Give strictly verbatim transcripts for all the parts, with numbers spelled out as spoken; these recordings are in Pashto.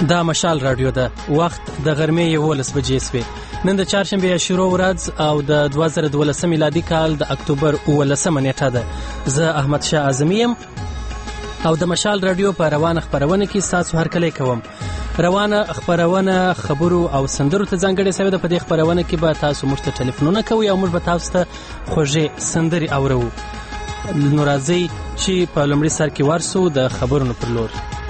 دا مشال رادیو ده. وخت د غرمې یولس بجې سوې. نن د چهارشنبې شروع ورځ او د دوه زره دولسم میلادي کال د اکتوبر اوولسمه نیټه ده. زه احمد شاه اعظمي یم او د مشال رادیو په روانه خپرونه کې ستاسو هرکلی کوم. روانه خپرونه خبرو او سندرو ته ځانګړې شوې ده. په دې خپرونه کې به تاسو موږ ته ټلیفونونه کوئ او موږ به تاسو ته خوږې سندرې اورو. نو راځئ چې په لومړي سر کې ورسو د خبرونو پر لور.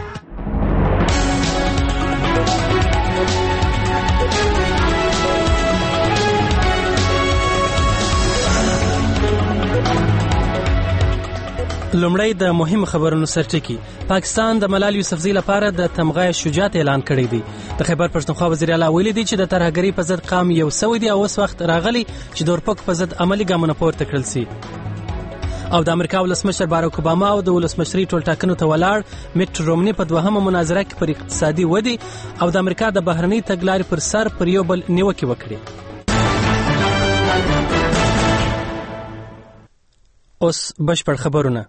لومړی د مهم خبرونو سرټکی. پاکستان د ملال یوسفزي لپاره د تمغه شجاعت اعلان کړی دی. د خیبر پښتونخوا وزیر اعلی ویلي دی چې د ترهګرۍ په ضد قام یو سوی دی او اوس وخت راغلی چې د اورپک په ضد عملي ګامونه پورته کړل شي. او د امریکا ولسمشر باراک اوباما او د ولسمشرۍ ټولټاکنو ته ولاړ میټ رومني په دوهمه مناظره کې پر اقتصادي ودې او د امریکا د بهرنۍ تګلارې پر سر پر یو بل نیوکې وکړي. اوس بشپړ خبرونه.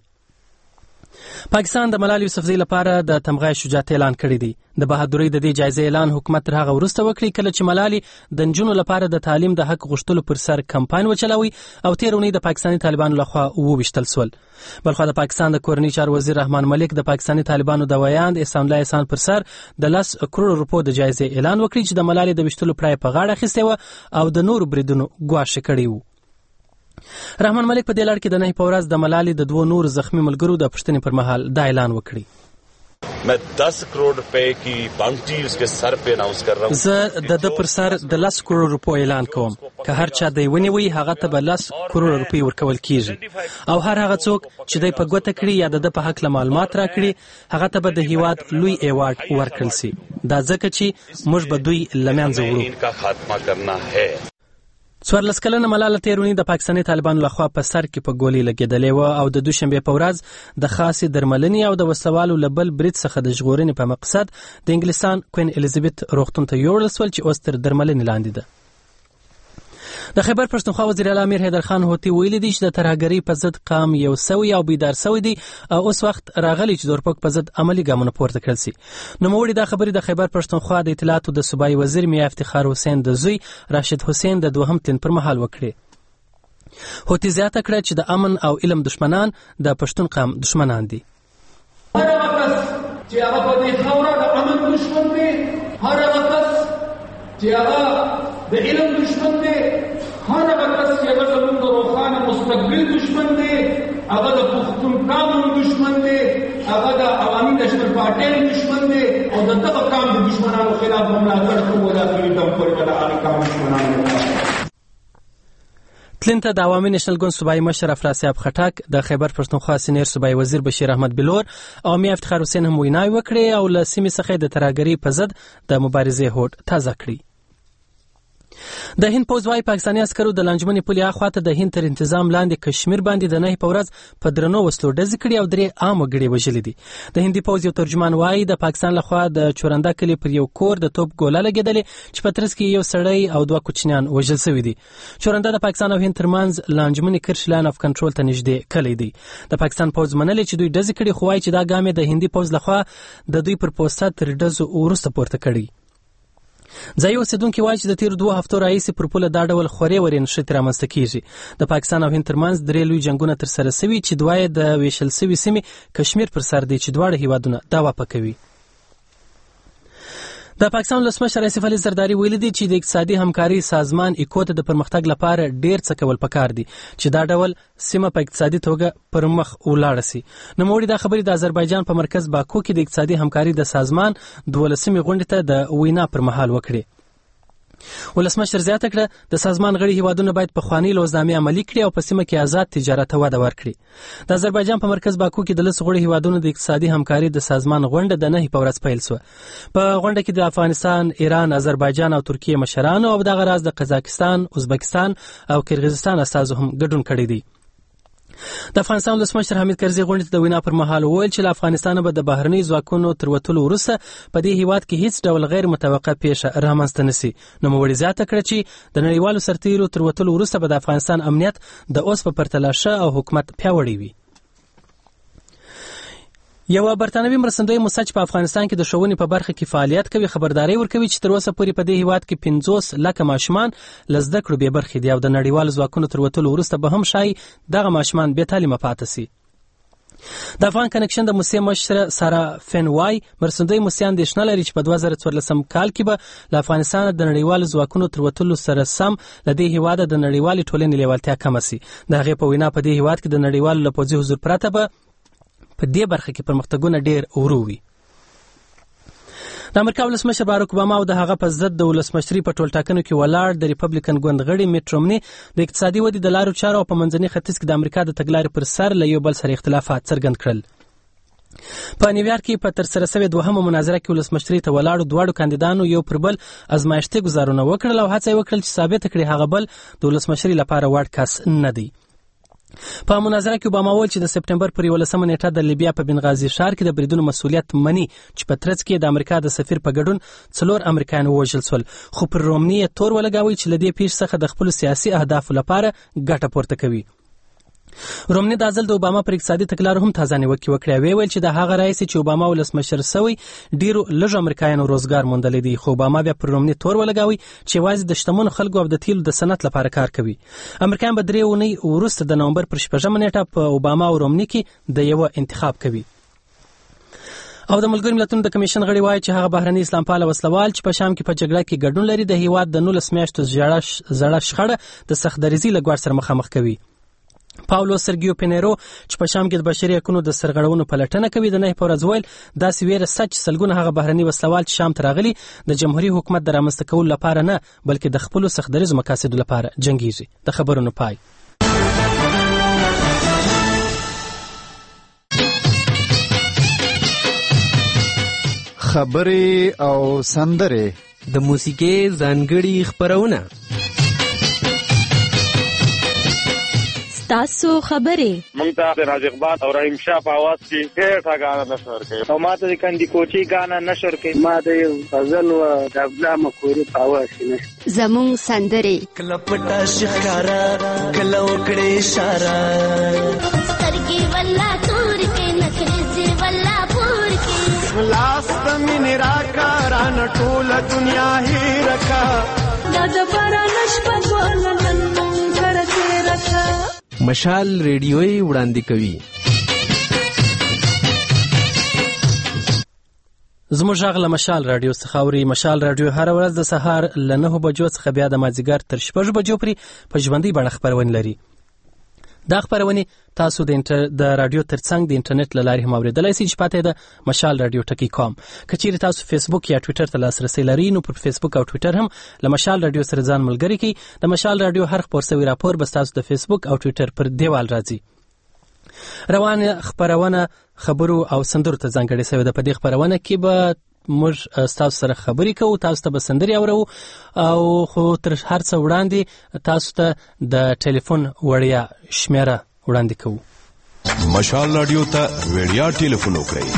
پاکستان د ملال یوسفزي لپاره د تمغه شجاعت اعلان کړی دی. د بهادرۍ د دې جایزې اعلان حکومت تر هغه وروسته وکړي کله چې ملالي د نجونو لپاره د تعلیم د حق غوښتلو پر سر کمپاین وچلوي او تیر اونۍ د پاکستاني طالبانو لخوا وویشتل سول. بلخوا د پاکستان د کورنۍ چارو وزیر رحمان ملک د پاکستاني طالبانو د ویاند احسان الله احسان پر سر د لس کروڑ روپو د جایزې اعلان وکړي چې د ملالي د ویشتلو پړای په غاړه اخیستی و او د نورو بریدونو ګواښ کړی و. رحمان ملک په دې لړ کې د نهي په ورځ د ملالي د دوه نور زخمی ملګرو د پښتنې پر مهال دا اعلان وکړي. मैं दस करोड़ रुपए की बाउंटी उसके सर पे अनाउंस कर रहा हूं. زه د د پر سر د لس کروڑ روپو اعلان کوم. که هر چا دی ونیوي هغه ته به لس کروڑ روپۍ ورکول کیږي او هر هغه څوک چې دی په ګوته کړي یا د په حق له معلومات راکړي هغه ته به د هیواد لوی ایوارډ ورکړل شي. دا ځکه چې موږ به دوی له منځه وړو. इनका खात्मा करना है. څوارلس کلنه ملاله تیرونی د پاکستاني طالبانو لخوا په سر کې په ګولۍ لګېدلې و او د دوشنبې په ورځ د خاصې درملنې او د وسوالو لبل برید څخه د ژغورنې په مقصد د انګلستان کوین الیزابت روغتون ته یوړل سول چې اوس تر درملنې لاندې ده. د خیبر پښتونخوا وزیر اعلی امیر حیدر خان هوتي ویلي دی چې د ترهګرۍ په ضد قام یو سوی او بیدار سوی دی او اوس وخت راغلی چې د اورپک په ضد عملي ګامونه پورته کړل شي. نوموړي دا خبرې د خیبر پښتونخوا د اطلاعاتو د صوبایي وزیر میا افتخار حسین د زوی راشد حسین د دوهم تلین پر مهال وکړي. هوتي زیاته کړه چې د امن او علم دشمنان د پښتون قام دشمنان دي. هر وخت چې هغه په دې خوره د امن دشمن دی، هر وخت چې هغه د علم دشمن دی، هر هغه کس چې هغه زموږ د روښانه مستقبل دشمن دی، هغه د پښتون قام دشمن دی، هغه د عوامي نشنل پارټۍ دشمن دی او د دغه قام د دشمنانو خلاف ملاتړ کوو. دا کړي دم پر ولا هغه قام دشمنانو تلنته د عوامي نشنل ګوند صوبایي مشر افراسیاب خټک د خیبر پښتونخوا سینیر صوبایي وزیر بشیر احمد بلور او میا افتخار حسین هم ویناوې وکړې او له سیمې څخه د ترهګرۍ په ضد د مبارزې هوډ تازه کړی. د هند پوځ وايي پاکستاني عسکرو د لانجمنې پولې اخواته د هند تر انتظام لاندې کشمیر باندې د نهي په ورځ په درنو وسلو ډزې کړي او درې عام وګړي وژلي دي. د هندي پوځ یو ترجمان وايي د پاکستان لخوا د چورنده کلي پر یو کور د توپ ګوله لګېدلې چې په ترڅ کې یو سړی او دوه کوچنیان وژل شوي دي. چورنده د پاکستان او هند ترمنځ لانجمنې کرش لاین اف کنټرول ته نږدې کلی دی. د پاکستان پوځ منلې چې دوی ډزې کړي خو وايي چې دا ګام د هندي پوځ لخوا د دوی پر پوسټ تر ډزو وروسته پورته کړي. ځایي اوسېدونکي وایي چې د تیرو دوه هفتو راهیسې پر پوله دا ډول خورې ورې نښتې رامنځته کیږي. د پاکستان او هند ترمنځ درې لوی جنګونه ترسره سوي چې دوه یې د ویشل سوي سیمې کشمیر پر سر دی چې دواړه هیوادونه دعوا پکوي. د پاکستان ولسمشر اسف علي زرداری ویلي دی چې د اقتصادي همکاري سازمان ایکو ته د پرمختګ لپاره ډیر څه کول پکار دي چې دا ډول سیمه په اقتصادي توګه پر مخ ولاړ شي. نوموړي دا خبرې د آذربایجان په مرکز باکو کې د اقتصادي همکاري د سازمان دولسمې غونډې ته د وینا پر مهال وکړي. ولسمشر زیاته کړه د سازمان غړي هیوادونه باید په خواني لوزنامې عملي کړي او په سیمه کې آزاد تجارت ته وده ورکړي. د آذربایجان په مرکز باکو کې د لس غړي هیوادونو د اقتصادي همکاري د سازمان غونډه د نهي په ورځ پیل شوه. په غونډه کې د افغانستان، ایران، آذربایجان او ترکیه مشرانو او دغه راز د قزاقستان، ازبکستان او قرغیزستان استازو هم ګډون کړی دی. د افغانستان ولسمشر حمید کرزي غونډې ته د وینا پر مهال وویل چې له افغانستانه به د بهرنۍ ځواکونو تر وتلو وروسته په دې هیواد کې هیڅ ډول غیر متوقع پیښه رامنځته نشي. نوموړي زیاته کړه چې د نړیوالو سرتیرو تر وتلو وروسته به د افغانستان امنیت د اوس په پرتله ښه او حکومت پیاوړی وي. یو برتانوي مرستندوی موسج په افغانستان کې د ښوونې په برخه کې فعالیت کوي خبرداري ورکوي چې تر اوسه پورې په دې هیواد کې پنځوس لکه ماشومان له زده کړو بې برخې دي او د نړیوالو ځواکونو تر وتلو وروسته به هم شایي دغه ماشومان بې تعلیمه پاتې سي. د افغان کنکشن د موسسې مشره سارا فین وای مرستندوی موسیان د شنه لري چې په دوه زره څوارلسم کال کې به له افغانستان د نړیوالو ځواکونو تر وتلو سره سم له دې هیواد د نړیوالې ټولنې لیوالتیا کمه سي. د هغې په وینا په دې هیواد کې د نړیوالو له پوځي حضور پرته به په دې برخه کې پرمختګونه ډېر ورو وي. د امریکا ولسمشر باراک اوباما او د هغه په ضد د ولسمشري په ټولټاکنو کې ولاړ د ریپبلیکن ګوند غړي میټ رومني د اقتصادي ودې د لارو چارو او په منځني ختیځ کې د امریکا د تګلارې پر سر له یو بل سره اختلافات څرګند کړل. په نیویارک کې په ترسره شوې دوهمه مناظره کې ولسمشري ته ولاړو دواړو کاندیدانو یو پر بل ازمایښتي ګزارونه وکړل او هڅه یې وکړل چې ثابته کړي هغه بل د ولسمشري لپاره وړ کس نه دی. په مناظره کې اوباما وویل چې د سپټمبر پر یولسمه نیټه د لیبیا په بنغازي ښار کې د بریدونو مسؤلیت مني چې په ترڅ کې د امریکا د سفیر په ګډون څلور امریکایان ووژل شول، خو پر رومني یې تور ولګاوی چې له دې پیښې څخه د خپلو سیاسي اهدافو لپاره ګټه پورته کوي. رومني دا ځل د اوباما پر اقتصادي تګلارو هم تازه نیوکې وکړې. ویې ویل چې د هغه رئیس چې اوباما ولسمشر سوی ډیرو لږو امریکایانو روزګار موندلی دی، خو اوباما بیا پر رومني تور ولګاوی چې یوازې د شتمنو خلکو او د تیلو د صنعت لپاره کار کوي. امریکایان به درې اونۍ وروسته د نومبر پر شپږمه نیټه په اوباما او رومني کې د یوه انتخاب کوي. او د ملګرو ملتونو د کمیشن غړي وایي چې هغه بهرني اسلامپاله وسلوال چې په شام کې په جګړه کې ګډون لري د هیواد د نولس میاشتو زړه شخړه د سختدریزي له ګواښ سره مخامخ کوي. پاولو سرګیو پینیرو چې په شام کې د بشري حقوقو د سرغړونو پلټنه کوي د نه په ورځ ویل داسې ویره سچ سلګونه هغه بهرني وسلوال چې شام ته راغلي د جمهوریت حکومت د رامنځته کولو لپاره نه بلکې د خپلو سختدریزو مقاصدو لپاره جنګیږي. د خبرونو پای. خبرې او سندرې د موسیقۍ ځانګړي خبرونه تاسو خبرې مونږ ته د راز اقبال او رحیم شاه په आवाज کې ډېر غاڼه نشر کوي او ماته د کندي کوچي غاڼه نشر کوي ما د غزل او د ابلا مخوري په आवाज کې زمون سندرې کله پټا شکارا کله وکړې اشاره سترګي ولا تور کې نخري ولا پور کې لاس من راکاران ټول دنیا هی رکا د بارانش په ګولن کرته رکا مشال ریډیوي وړاندې کوي. زموږ غږ له مشال رادیو څخه اوري. مشال رادیو هر ورځ د سهار له نهو بجو څخه بیا د مازدیګر تر شپږ بجو پورې په ژوندۍ بڼه خپرونه لري. دا خپرونې تاسو د انټر د رادیو ترڅنګ د انټرنیټ له لارې هم اورېدلی شئ چې پته ده مشال رادیو ټکی کام. که چیرې تاسو فیسبوک یا ټویټر ته لاسرسی لرئ نو پر فیسبوک او ټویټر هم له مشال رادیو سره ځان ملګری کړئ. د مشال رادیو هر خپور شوی راپور به تاسو د فیسبوک او ټویټر پر دیوال راځي. روان خپرونه خبرو او سندرو ته ځانګړې شوې ده. په دې خپرونه کې به موږ تاسو سره خبرې کوو، تاسو ته به سندرې اورو او خو تر هر څه وړاندې تاسو ته د ټلیفون وړیا شمیره وړاندې کوو. مشال رادیو ته وړیا ټلیفون وکړئ.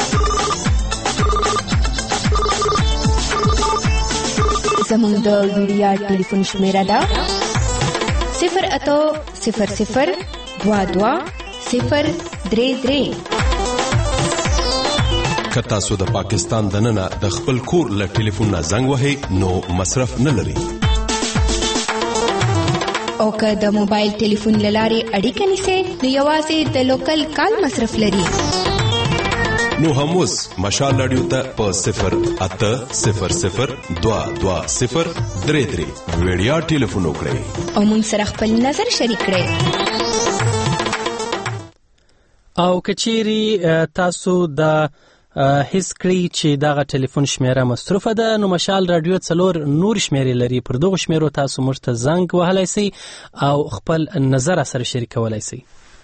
زموږ د وړیا ټلیفون شمیره ده صفر اتو صفر صفر دوا دوا صفر درې درې. که تاسو د پاکستان دننه د خپل کور له ټلیفون نه زنګ وهئ نو مصرف نه لري. او که د موبایل ټلیفون له لارې اړیکه نیسئ نو یوازې د لوکل کال مصرف لري. نو هم اوس مشال رادیو ته په صفر اته صفر صفر دوا دوا صفر درې درې وړیا ټلیفون وکړئ او موږ سره خپل نظر شریک کړئ. او که چیرې تاسو د هیڅ کړی چې دغه ټلیفون شمیره مصرفه ده نو مشال رادیو څلور نور شمیرې لري. پر دغه شمیرو تاسو موږ ته زنګ وهلی شئ او خپل نظر سره شریکولی شئ.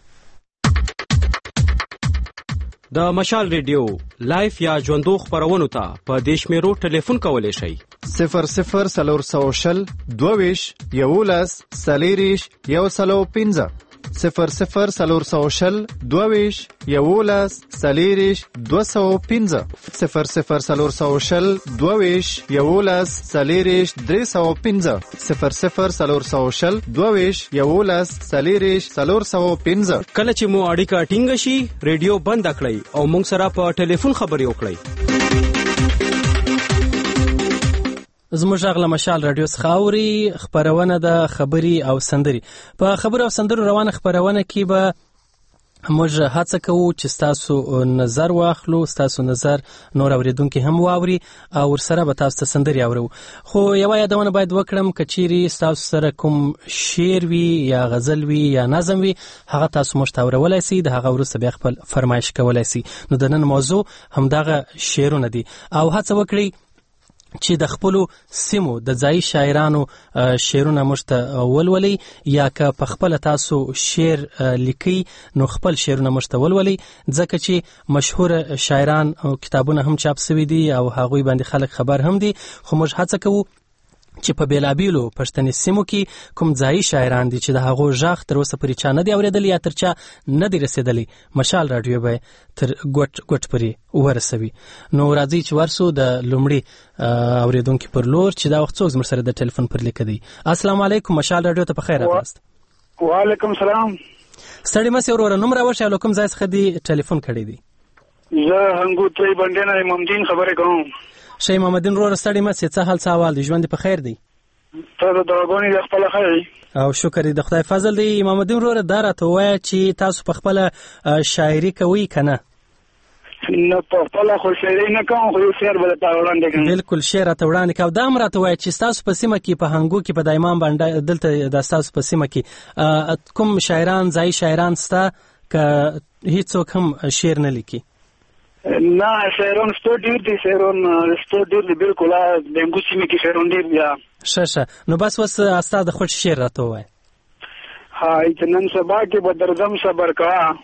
د مشال ریډیو لایف یا ژوندو خپرونو ته په دې شمیرو ټلیفون کولی شئ. صفر صفر څلور سوه شل دوه ویشت یولس څلېرویشت یو سلو پنځه صفر صفر څلور سوه شل دوه ویشت یولس څلېرویشت دوه سوه پنځه صفر صفر څلور سوه شل دوه ویشت یولس څلېرویشت درې سوه پنځه صفر صفر څلور سوه شل دوه ویشت یولس څلېرویشت څلور سوه پنځه. کله چې مو اړیکه ټینګه شي ریډیو بند کړئ او موږ سره په ټلیفون خبرې وکړئ. زموږ غږ له مشال رادیو څخه اوري خبرونه د خبري او سندري. په خبرو او سندرو روانه خبرونه کې به موږ هڅه کوو چې ستاسو نظر واخلو، ستاسو نظر نور اوریدونکو هم واوري او ورسره به تاسو ته سندري اورو. خو یو یادونه باید وکړم کچيري ستاسو سره کوم شعر وي یا غزل وي یا نظم وي هغه تاسو موږ ته اورولای شئ، د هغه ورسره بیا خپل فرمایش کولای شئ. نو د نن موضوع همدغه شعرونه دي او هڅه وکړئ چې د خپلو سیمو د ځایي شاعرانو شعرونه موږ ته ولولئ یا که په خپله تاسو شعر لیکئ نو خپل شعرونه موږ ته ولولئ، ځکه چې مشهور شاعران کتابونه هم چاپ سوي دي او هغوی باندې خلک خبر هم دي. خو موږ هڅه کوو چې په بیلابیلو پښتني سیمو کې کوم ځایي شاعران دي چې د هغو غږ تر اوسه پورې چا نه دی اورېدلی یا تر چا نه دی رسېدلی، مشال راډیو به تر ګوټ ګوټ پورې ورسوي. نو راځئ چې ورسو د لومړي اورېدونکي پر لور چې دا وخت څوک زموږ سره د ټلیفون پر لیکه دی. السلام علیکم، مشال راډیو ته په خیر راغلاست. وعلیکم سلام. ستړي مه سئ وروره، نوم راوښیه او له کوم ځای څخه دې ټلیفون کړی دی؟ زه هنګوتری بندې نه امامدین خبرې کوم. ښه امامدین وروره ستړي مه سئ، څه حال څه احوال دی؟ ژوند دې په خیر دی؟ ته د دعاګانې د خپله خیر او شکر دی د خدای فضل دی. امامدین وروره دا راته ووایه چې تاسو په خپله شاعري کوئ که نه؟ نه په خپله خو شاعري نه کوم، خو یو شعر به درته وړاندې کړم. بلکل شعر راته وړاندې کوه. دا هم راته ووایه چې ستاسو په سیمه کې په هنګو کې په دایمان باندې دلته د ستاسو په سیمه کې کوم شاعران ځایي شاعران شته که هیڅوک هم شعر نه لیکي؟ نه شاعران شته ډېر دي، شاعران شته ډېر دي بلکل. د هنګو سیمې کې شاعران ډېر دي. ښه ښه نو بس اوس ستا د خوښ شعر راته ووایه. های چې نن سبا کې به درځم صبر کوه،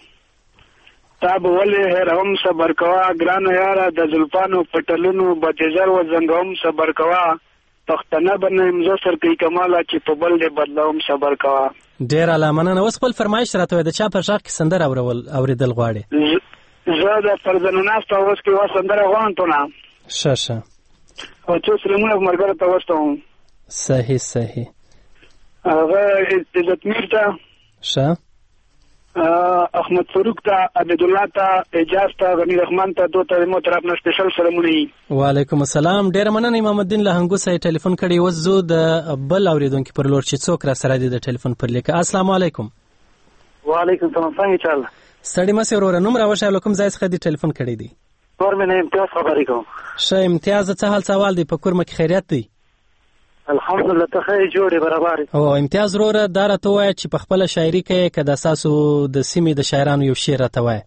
تا به ولې هېروم صبر کوه، ګرانه یاره د زلفانو پټلونو به دې زر وزنګوم صبر کوه، پښتنه به نه یم زه سرکۍ کماله چې په بل دې بدلوم صبر کوه. ډېر اعلی مننه. اوس خپل فرمایش راته وایه، د چا په غږ کې سندره اورول اورېدل غواړې؟ زه د فرزانه ناسته اوس کې یوه سندره غواړم ته نه. ښه ښه او څو سلمونه ملګرو ته واستوم. صحیح صحیح. هغه عزت میر ته، ښه احمد فاروق ته، عبدالله ته، اجاز ته، غنی رحمان ته، دو ته مو طرف نه سپیشل سلامونه. وعلیکم السلام. ډېره مننه امام الدین له هنګو څخه ټلیفون کړی. اوس زه د بل اورېدونکي پر لور چې څوک را سره دي د ټلیفون پر لیکه. السلام علیکم. وعلیکم السلام. څنګه چل؟ ستړي مه سئ وروره، نوم راوښیه او له کوم ځای څخه دې ټلیفون کړی دی؟ کور مې نه امتیاز خبرې کوم. ښه امتیاز، څه حال څه احوال دی؟ په کور مې کې خیریت دی؟ الحمدلله ته ښه جوړې برابر. او امتیاز وروره دا راته ووایه چې په خپله شاعري کوې که د ستاسو د سیمې د شاعرانو یو شعر راته وایه.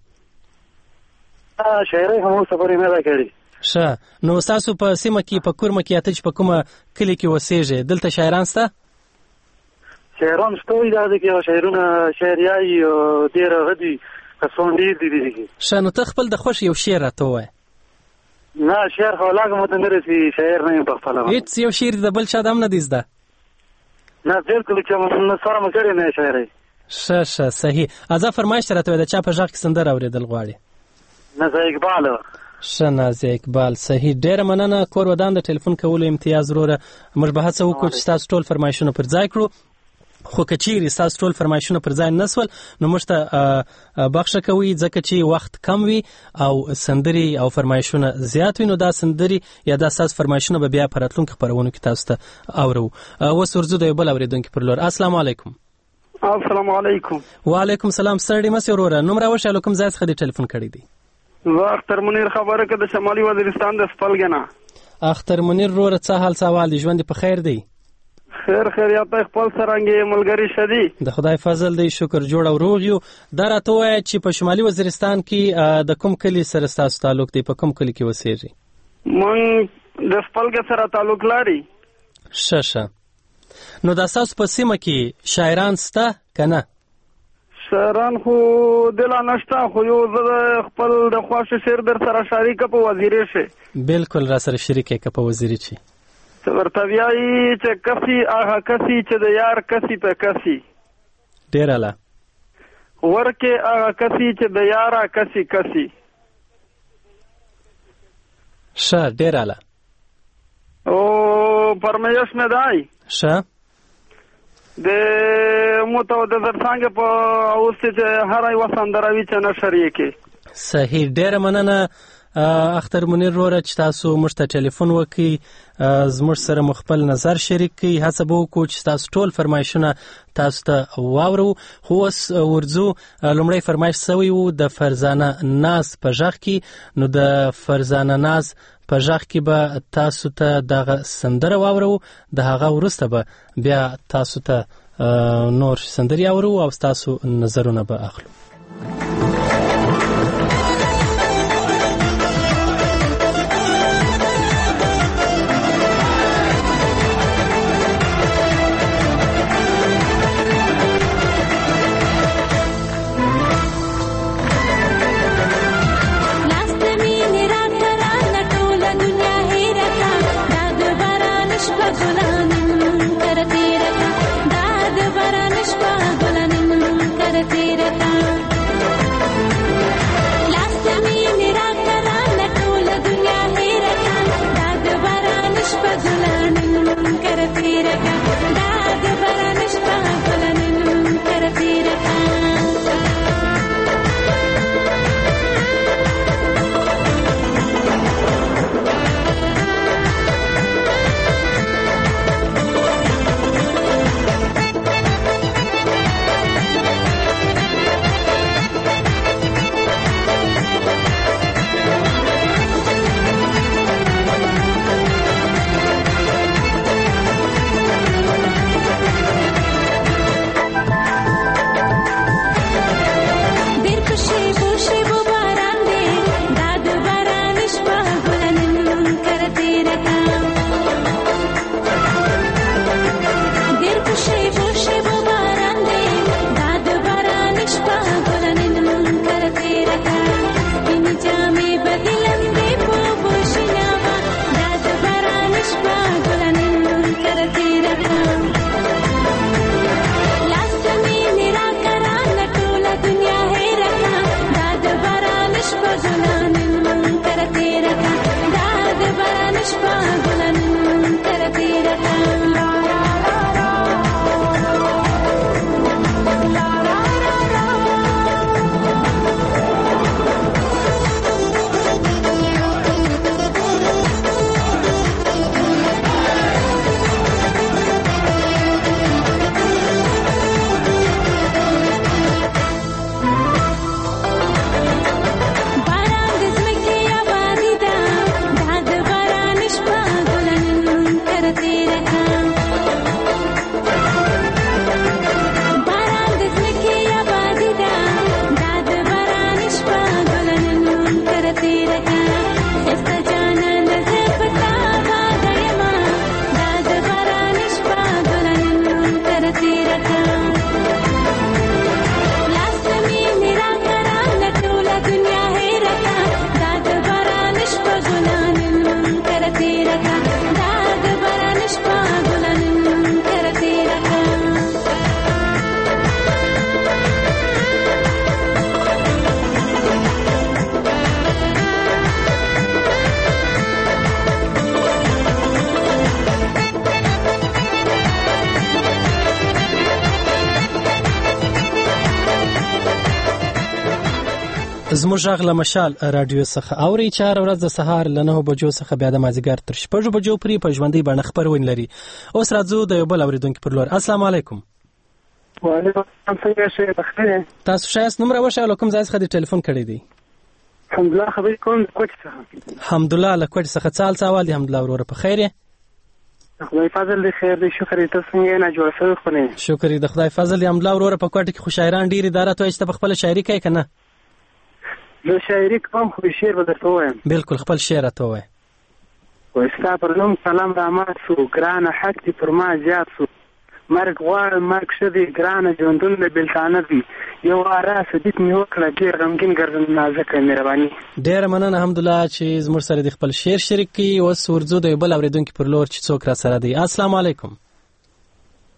شاعري هم اوس خبرې نه ده کړې. ښه نو ستاسو په سیمه کې په کورمه کې یا ته چې په کومه کلي کې اوسېږې دلته شاعران شته؟ شاعران شته وي، دا دی کې شاعرونه شاعریایي ډېر هغه دي کسان ډېر دي دي. ښه نو ته خپل د خوښ یو شعر راته ووایه. نه شعر خو لاګه ماته نه رسي، شاعر نه یم په خپله. هېڅ یو شعر د بل چا د هم نه دی زده؟ نه بلکل چې سره مې کړې نه شاعري. ښه ښه صحیح. ازه فرمایش راته وایه، د چا په غږ کې سندره اورېدل غواړې؟ نازیه اقبال. ښه نازیه اقبال صحیح. ډېره مننه. کور ودان د ټلیفون کولو امتیاز وروره. موږ به هڅه وکړو چې ستاسو ټول فرمایشونه پر ځای کړو، خو که چیرې ستاسو ټول فرمایشونه پر ځای نه سول نو موږ ته بخښه کوئ، ځکه چې وخت کم وي او سندرې او فرمایشونه زیات وي، نو دا سندرې یا دا ستاسو فرمایشونه به بیا په راتلونکو خپرونو کې تاسو ته اورو. اوس ورځو د یو بل اورېدونکي پر لور. السلام علیکم. السلام علیکم. وعلیکم السلام. ستړي مه سئ وروره، نوم راوښیه له کوم ځای څخه دې ټلیفون کړی دی؟ زه اختر منیر خبره کوم د شمالي وزیرستان د سپلګې نه. اختر منیر وروره څه حال څه احوال دی؟ ژوند دې په خیر دی؟ خیر خیریت خپل سرنګي ملګری شدي. د خدای فضل دی، شکر جوړ او روغ یو. دا راته وایه چې په شمالي وزیرستان کې د کوم کلي سره ستاسو تعلق دی؟ په کوم کلي کې اوسېږئ؟ مونږ د سپلګې سره تعلق لري. ښه ښه نو د ستاسو په سیمه کې شاعران شته که نه؟ شاعران خو دلا نشته، خو یو زه خپل د خوښې شعر در سره شریکه په وزیري شي. بلکل را سره شریکه که په وزیري شي. ورته وایي چې کسي هغه کسي چې د یار کسي په کسي. ډېر اعلی. ورکې هغه کسي چې د یاره کسي کسي. ښه ډېر اعلی. او فرمایش مې دی ښه د موته د زرڅانګې په اوس چې هر یوه سندره وي چې نشر یې کې. صحیح ډېره مننه اختر منیر وروره چې تاسو موږ ته ټلیفون وکړئ، زموږ سره مو خپل نظر شریک کړئ. هڅه به وکړو چې تاسو ټول فرمایشونه تاسو ته واورو. خو اوس ورځو لومړی فرمایش سوی و د فرزانه ناز په غږ کې، نو د فرزانه ناز په غږ کې به تاسو ته دغه سندره واورو، د هغه وروسته به بیا تاسو ته نور سندرې اورو او تاسو نظرونه به اخلو. زموږ غږ له مشال رادیو څخه اوري چې هره ورځ د سهار له نهو بجو څخه بیا د مازدیګر تر شپږو بجو پورې په ژوندۍ بڼه خپرونه لري. اوس راځو د یو بل اورېدونکي پر لور. السلام علیکم. وعلیکم السلام. څنګه شئ؟ بخیر. تاسو شایست نوم راوښیه له کوم ځای څخه د ټلیفون کړی دی؟ حمدالله خبرې کوم د کوټې څخه. حمدالله له کوټې څخه. څه حال څه احوال دی حمدالله وروره؟ په خیر یې؟ خدای فضل دی خیر دی. شکر یې. ته څنګه یې؟ نه جوړ شوی خو نه. شکر یې د خدای فضل دی. حمدالله وروره په کوټه کې خو شاعران ډېر دي، دا راته وایي چې ته په خپله شاعري کوې که نه؟ زه شاعري کوم خو شعر به درته ووایم. بلکل خپل شعر راته ووایه. وایي ستا پر نوم سلام رامات سو، ګرانه حق دې پر ما زیات سو، مرګ غواړم مرګ ښه دی، ګرانه ژوندون د بېلتانه دی، یو واره صدیق مې وکړه ډېر غمګین ګرځم نازکه مهرباني. ډېره مننه حمدالله چې زموږ سره د خپل شعر شریک کړي. اوس ورځو د یو بل اورېدونکي پر لور چې څوک را سره دی. السلام علیکم.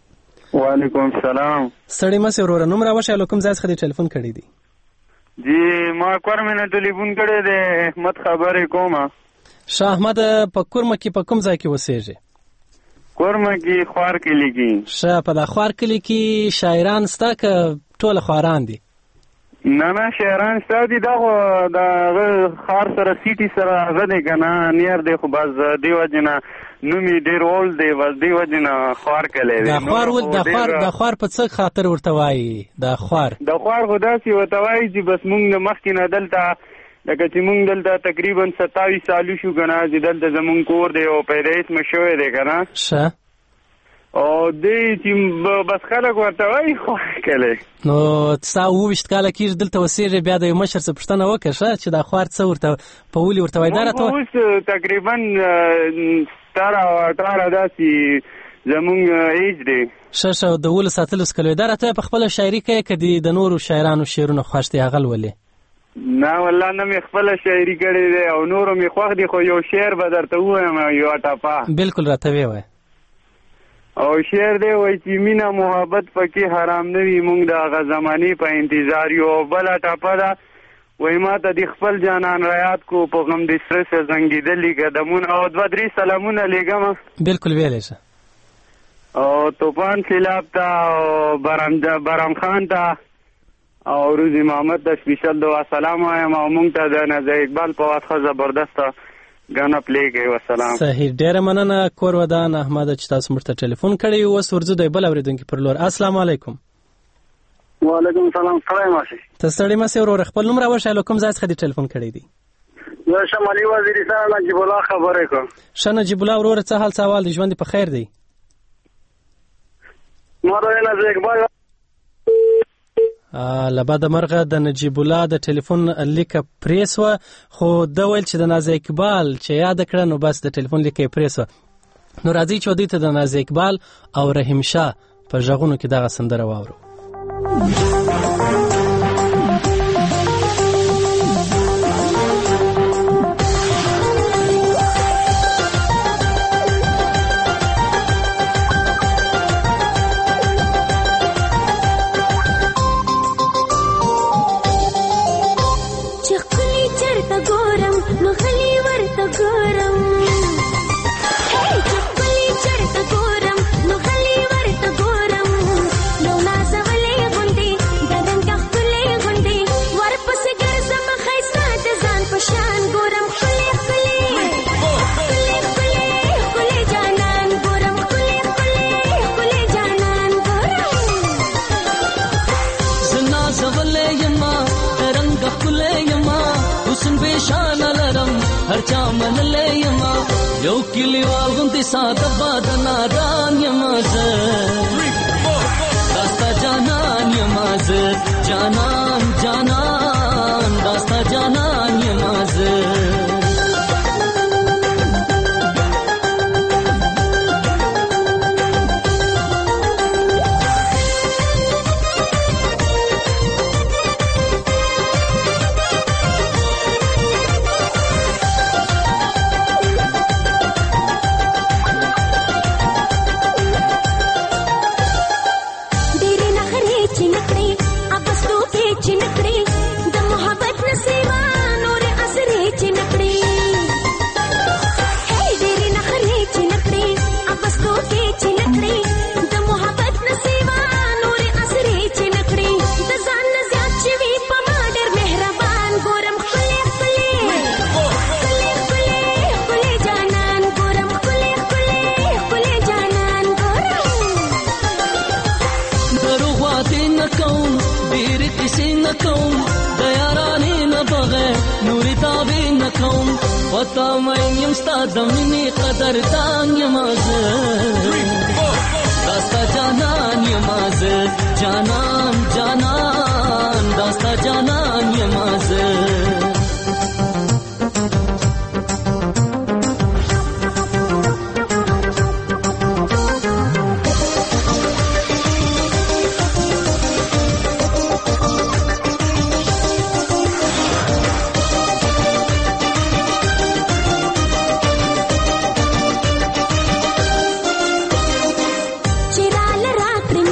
وعلیکم السلام. سړی مسې وروره نوم راوښیه له کوم ځای څخه دې ټلیفون کړی دی؟ جی ما کورمه نه ټلیفون کړی دی، احمد خبرې کومه. شاه احمد په کورمه کې په کوم ځای کې اوسېږي؟ کورمه کې خوار کلي کې. ښه، په دا خوار کلي کې شاعران شته که ټوله خواران دي؟ نه نه شاعران شته دي، دا خو د هغه ښار سره سیټي سره هغه دی که نه نیر دی، خو بس دې وجې نه نوم یې ډېر اولډ دی، بس دې وجې نه خوار کلی دی. دا خوار ول د خوار د خوار په څه خاطر ورته وایي؟ دا خوار د خوار خو داسې ورته وایي چې بس مونږ نه مخکې نه دلته لکه چې مونږ دلته تقریبا ستاویس سالو شو که نه، چې دلته زمونږ کور دی او پیدایش مې شوی دی که نه. ښه، او دی چې بس خلک ورته وایي خوار کلی. نو ستا اووه ویشت کاله کېږي دلته اوسېږې، بیا د یو مشر څه پوښتنه وکړه ښه چې دا خوار څه ورته په ولې ورته وایي؟ دا راته اوس تقریبا ستاره او اټاره داسې زمونږ ایج دی. ښه ښه، د اوولس اتلس کلو. دا راته په خپله شاعري کوې که د نورو شاعرانو شعرونه خوښ دي هغه لولې؟ نه والله نه مې خپله شاعري کړې دی او نورو مې خوښ دي، خو یو شعر به درته ووایم یوه ټپه. بالکل راته ویې وایه. او شعر دی وایي چې مینه محبت پکې حرام نه وي، مونږ د هغه زمانې په انتظار یو. او بله ټپه ده وایي ما ته د خپل جانان رایاد کو په غم د سره سه زنګېدلي قدمونه، او دوه درې سلامونه لیږم. بالکل ویلی شه. او طوفان سیلاب ته او برام خان ته او روزي محمد ته سپیشل دعا سلام وایم، او مونږ ته د نظر اقبال په واسطه زبردسته ګانا پلی کوي. والسلام. صحیح، ډیره مننه کور ودان احمد چې تاسو موږ ته ټلیفون کړی. اوس ورځو د بل اوریدونکي پر لور. السلام علیکم. وعلیکم السلام. ستړی ماشي ته ستړی مسې وروره خپل نوم راوښیه له کوم ځای څخه دې ټلیفون کړی دی؟ زه شمالي وزیرستان نجیب الله خبرې کوم. ښه نجیب الله وروره څه حال څه احوال دی؟ ژوند دې په خیر دی؟ ما ته نظر اقبال له بده مرغه د نجیب الله د ټلیفون لیکه پرې سوه، خو ده ویل چې د نازي اقبال چې یاده کړه نو بس د ټلیفون لیکه یې پرې سوه. نو راځئ چې دوی ته د نازي اقبال او رحیم شاه په غږونو کې دغه سندره واورو. یو کلیوال غوندې ساده باده نادان یما زه، داستا جانان یما زه، جانان جانان داستا جانان یما زه. وتا مې یم ستا د مینې قدردان یما زه، داستا جانان یما زه، جانان جانان داستا جانان یما زه. चिराल रात्रि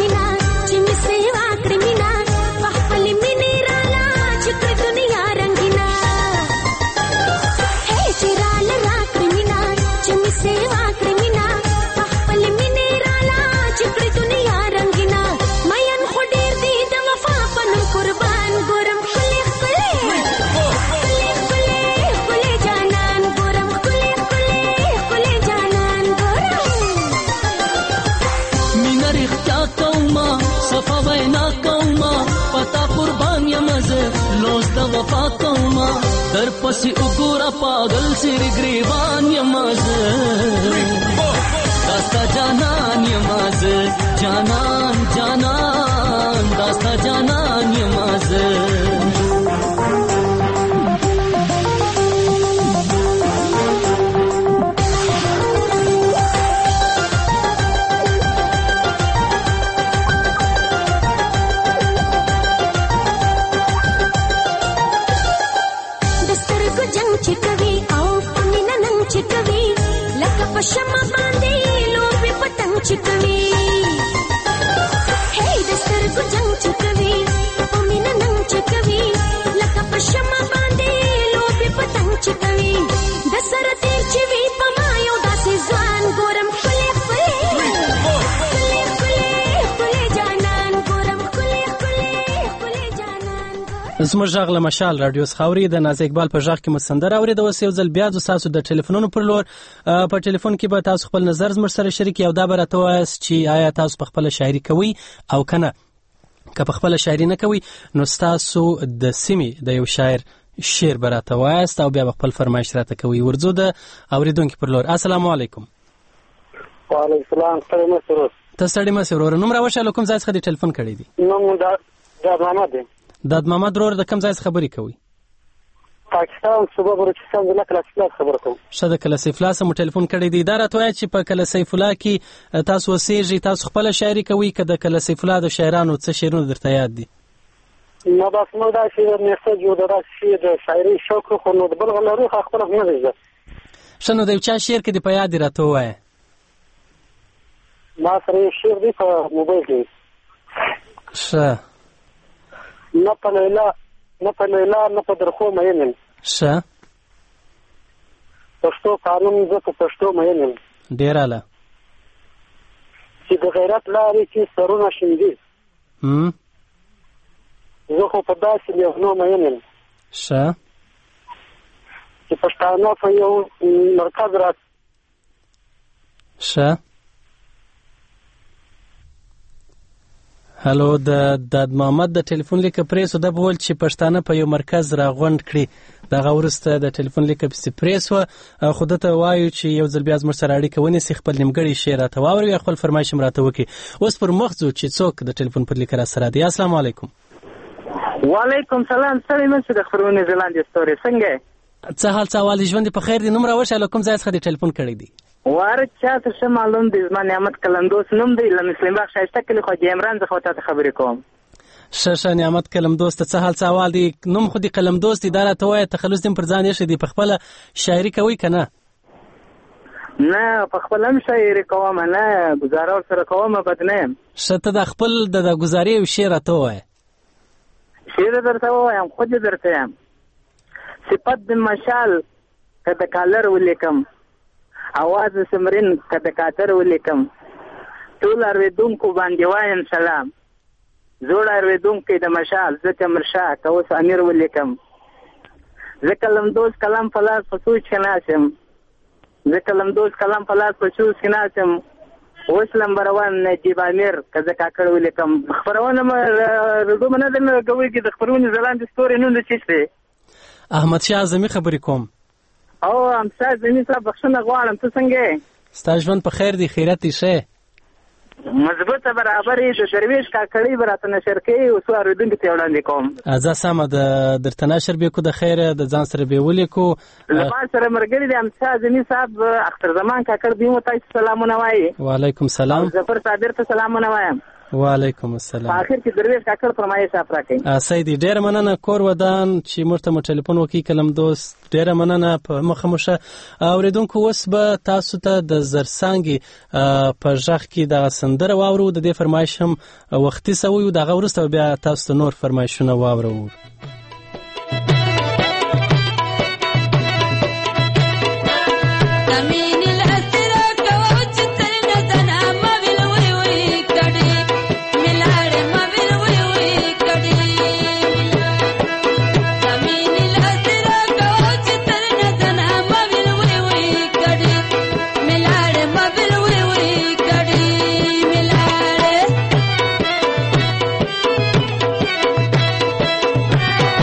پسې وګوره پاگل سر گریوان یماز داستا جانان یماز جانان جانان داستا جانان یماز پشما باندې لوبي پتنګ چکوي هي د سترګو جنگ چکوي په مینا ننګ چکوي لکه پشما باندې لوبي پتنګ چکوي د سر تیر چوي په ما یو داسې ځوان ګورم خلې خلې خلې خلې خلې جانان ګورم خلې خلې خلې جانان زموږ غږ له مشال رادیو څخه اوري د ناز اقبال په غږ کې مو سندره اورېده. اوس یو ځل بیا د تاسو د ټلیفونونو پر لور په ټلیفون کې به تاسو خپل نظر زموږ سره شریک او دا به راته وایاست چې آیا تاسو په خپله شاعري کوئ او که نه. که په خپله شاعري نه کوئ نو ستاسو د سیمې د یو شاعر شعر به راته وایاست او بیا به خپل فرمایش راته کوئ. ورځو د اورېدونکي پر لور. السلام علیکم. وعلیکم السلام. ستړی مه سه. ته ستړی مه سه وروره. نوم راوښیه له کوم ځای څخه دې ټلیفون کړی دی؟ نوم داد محمد دی. داد محمد وروره د کوم ځای څخه خبرې کوئ؟ پاکستان صوبه بلوچستان ضلع کلاسي فلاس خبره کوم. ښه د کلاسي فلاس مو ټلیفون کړی دی. دا راته وایه چې په کلاسي فلا کې تاسو اوسېږئ، تاسو خپله شاعري کوئ که د کلاسي فلا د شاعرانو څه شعرونه درته یاد دي؟ نو بس نو داسې میسج و د داسې شي د شاعري شوق خو نو د بل غلرو خو خپله نه دی زه. ښه نو د یو چا شعر کې دې په یاد دي راته ووایه. ما سره یو شعر دی په موبایل کې. ښه نه په لیلا نه په لیلا نه په درخو مین یم. ښه پښتو قانون زه په پښتو مین یم. ډېر اعلی. چې د غیرت لارې کې سرونه شیندي زه خو په داسې لیونو مین یم. ښه چې پښتانه په یو مرکز را. ښه هلو د داد محمد د ټلیفون لیکه پرېسو ده به ویل چې پښتانه په یو مرکز راغونډ کړي. دغه وروسته د ټلیفون لیکه پسې پرېسوه خو ده ته وایو چې یو ځل بیا زموږ سره اړیکه ونیسي، خپل نیمګړی شعر راته واوري یا خپل فرمایش هم راته وکړي. اوس پر مخ ځو چې څوک د ټلیفون پر لیکه راسره دی. السلام علیکم. وعلیکم سلام. ستړی مه شې د خپرونې ځلاندې ستوري څنګه یې؟ څه حال څه احوال دې؟ ژوند دې په خیر دی؟ نوم راوښیه له کوم ځای څخه دې ټلیفون کړی دی؟ واره چاته ښه معلوم دی. زما نعمت قلمدوس نوم دی، له مسلم باغ ښایسته کلي خواجه عمران څخه تا ته خبرې کوم. ښه ښه نعمت قلمدوس ته څه حال څه احوال دی؟ نوم خو دې قلمدوس دی. دا راته وایه تخلص دې پر ځان ایښی دی، په خپله شاعري کوئ که نه؟ نه په خپله هم شاعري کوم، نه ګزاره ورسره کوم، بد نه یم. ښه ته د خپل د ګزارې یو شعر راته ووایه. شعر درته ووایم خود یې درته یم. صفت د مشال که د کالر ولیکم، اواز سمرین که د کاتر ولیکم، ټول اورېدونکو باندې وایم سلام، زوړ اورېدونکی د مشال زه تیمورشاه که اوس امیر ولیکم، زه قلمدوز کلم په لاس په سوچ کې ناست یم، زه قلمدوز کلم په لاس په سوچ کې ناست یم، اوس نمبر ون نجیب امیر که زه کاکړ ولیکم. خپرونه مې رډو مې نه درنه کوئ چې د خپرونې ځلاندې ستوري نوم د چیش دی؟ احمدشاه اعظمي خبرې کوم. او احمدشاه اعظمي صاحب بخښنه غواړم، ته څنګه یې؟ ستا ژوند په خیر دی؟ خیرت یې ښه؟ مضبوطه برابر یې. د درویش کاکړۍ به راته نشر کوي، اوس اورېدونکو ته یې وړاندې کوم. ځه سمه ده، درته نشر به کړو د خیره، د ځان سره به یې ولیکو. له ما سره ملګري دی احمدشاه اعظمي صاحب، اختر زمان کاکړ دوی مو تاسو سلامونه وایي. وعلیکم سلام. ظفر صابر ته سلامونه وایم. وعلیکم السلام. په اخر کې درویش کاکړ فرمایش راکړي. اسای دی ډېر مننه کور ودان چې موږ ته مو ټلیفون وکړي. کلم دوست ډېر مننه. په مخه مو ښه اورېدونکو. اوس به تاسو ته د زرڅانګې په غږ کې دغه سندره واورو. د دې فرمایش هم وختي سوی و، دغه وروسته بیا تاسو ته نور فرمایشونه واورو. Thank you.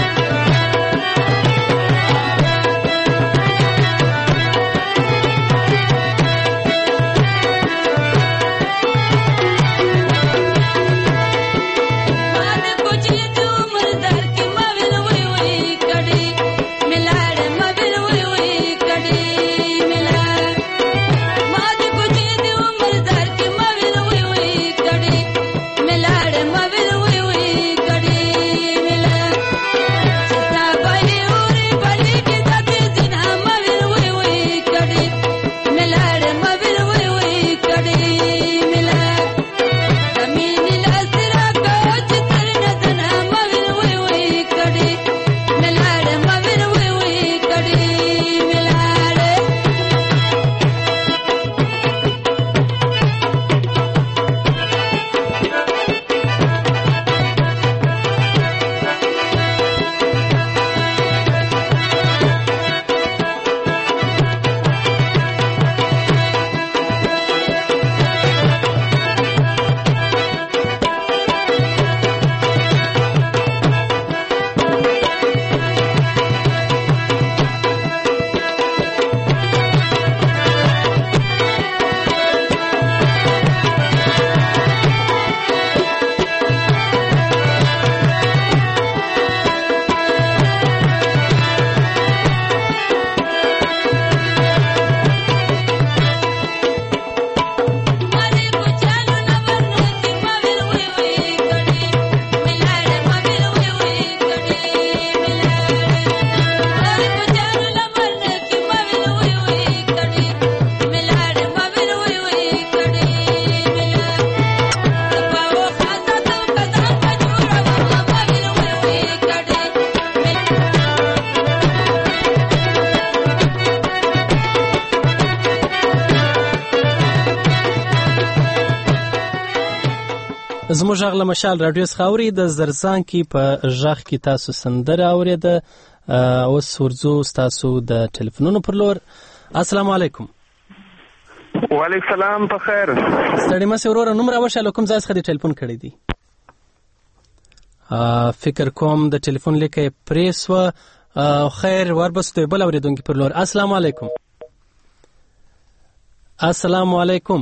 زموږ غږ له مشال راډیو څخه اوري. د زرزانکي په غږ کې تاسو سندره اورېده. اوس ورځو ستاسو د ټلیفونونو پر لور. السلام علیکم. وعلیکم السلام. په خیر ستړي مه سې وروره. نوم راوښیه له کوم ځای څخه دې ټلیفون کړی دی؟ فکر کوم د ټلیفون لیکه یې پرې سوه. خیر وربسو د بل اورېدونکي پر لور. السلام علیکم. السلام علیکم.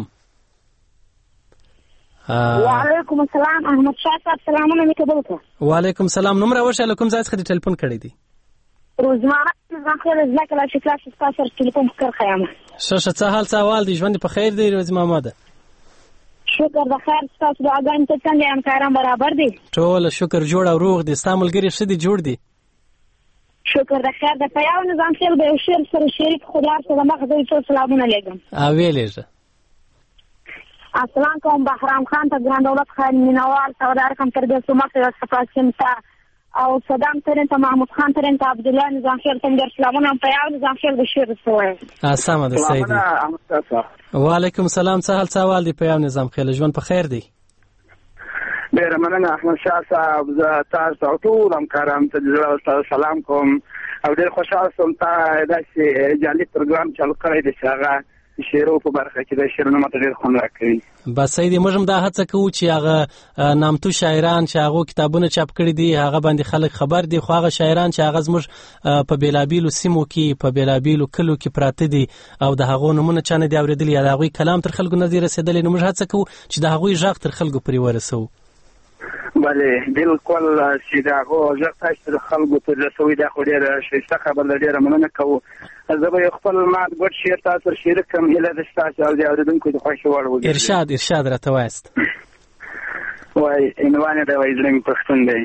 وعلیکم السلام. احمد شاه صاحب سلامونه مې قبول کړه. وعلیکم السلام. نوم راوښیه له کوم ځای څخه دې ټلیفون کړی دی؟ روزمره نظام خیر زده کړه چې کلاس ستا سره ټلیفون کړ خیامه. ښه ښه څه حال څه احوال دی؟ ژوند دې په خیر دی روزي مامده؟ شکر د خیر. ستاسو دعاګانې ته څنګه همکاران برابر دي؟ ټول شکر جوړ او روغ دي. ستا ملګري ښه دي جوړ دي؟ شکر د خیر. د پیاو نظام خیر به یو شعر سره شریک خدای سره مخ دوی ټول سلامونه لېږم. ویلېږه. السلام کوم بهرام خان ته، ګران دولت خان مینوال سودار کم تر دې سمه ته صفاسم ته او صدام ترين ته محمود خان ترين ته عبد الله نظام خیر ته ډېر سلامونه. په یو نظام خیر د شعر سره اسامه د سیدی. وعلیکم السلام. څه حال څه احوال دی؟ په یو نظام خیر ژوند په خیر دی؟ ډېره مننه احمد شاه صاحب. زه تاسو او ټول همکارانو ته د سلام کوم او ډېر خوشحاله شوم تا داسې جالب پروګرام چالو کړی دی چې هغه شعرو په برخه کې د شعرونو ماته ډېر خوند راکوي. بس سیدي موږ هم دا هڅه کوو چې هغه نامتو شاعران چې هغو کتابونه چاپ کړي دي هغه باندې خلک خبر دي، خو هغه شاعران چې هغه زموږ په بېلابېلو سیمو کې په بېلابېلو کلو کې پراته دي او د هغو نومونه چا نه دي اورېدلي یا د هغوی کلام تر خلکو نه دي رسېدلی، نو موږ هڅه کوو چې د هغوی غږ تر خلکو پورې ورسوو. بله بالکل چې د هغو غږ تاسو د خلکو ته رسوي دا خو ډېره ښایسته خبره ده. ډېره مننه کوو. زه به یو خپل مات ګډ شعر تاسو سره شریک کړم. هیله ده چې تاسو او د اورېدونکو د خوښې وړ وګرځي. ارشاد ارشاد راته وایاست. وایي عنوان یې دی وایي زړه مې پښتون دی.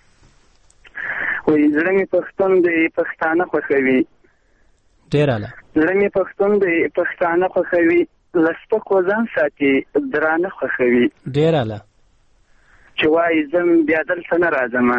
وایي زړه مې پښتون دی پښتانه خوښوي. ډېر اعلی. زړه مې پښتون دی پښتانه خوښوي له سپکو ځان ساتي درانه خوښوي. ډېر اعلی. چې وایي زم بیا دلته نه راځمه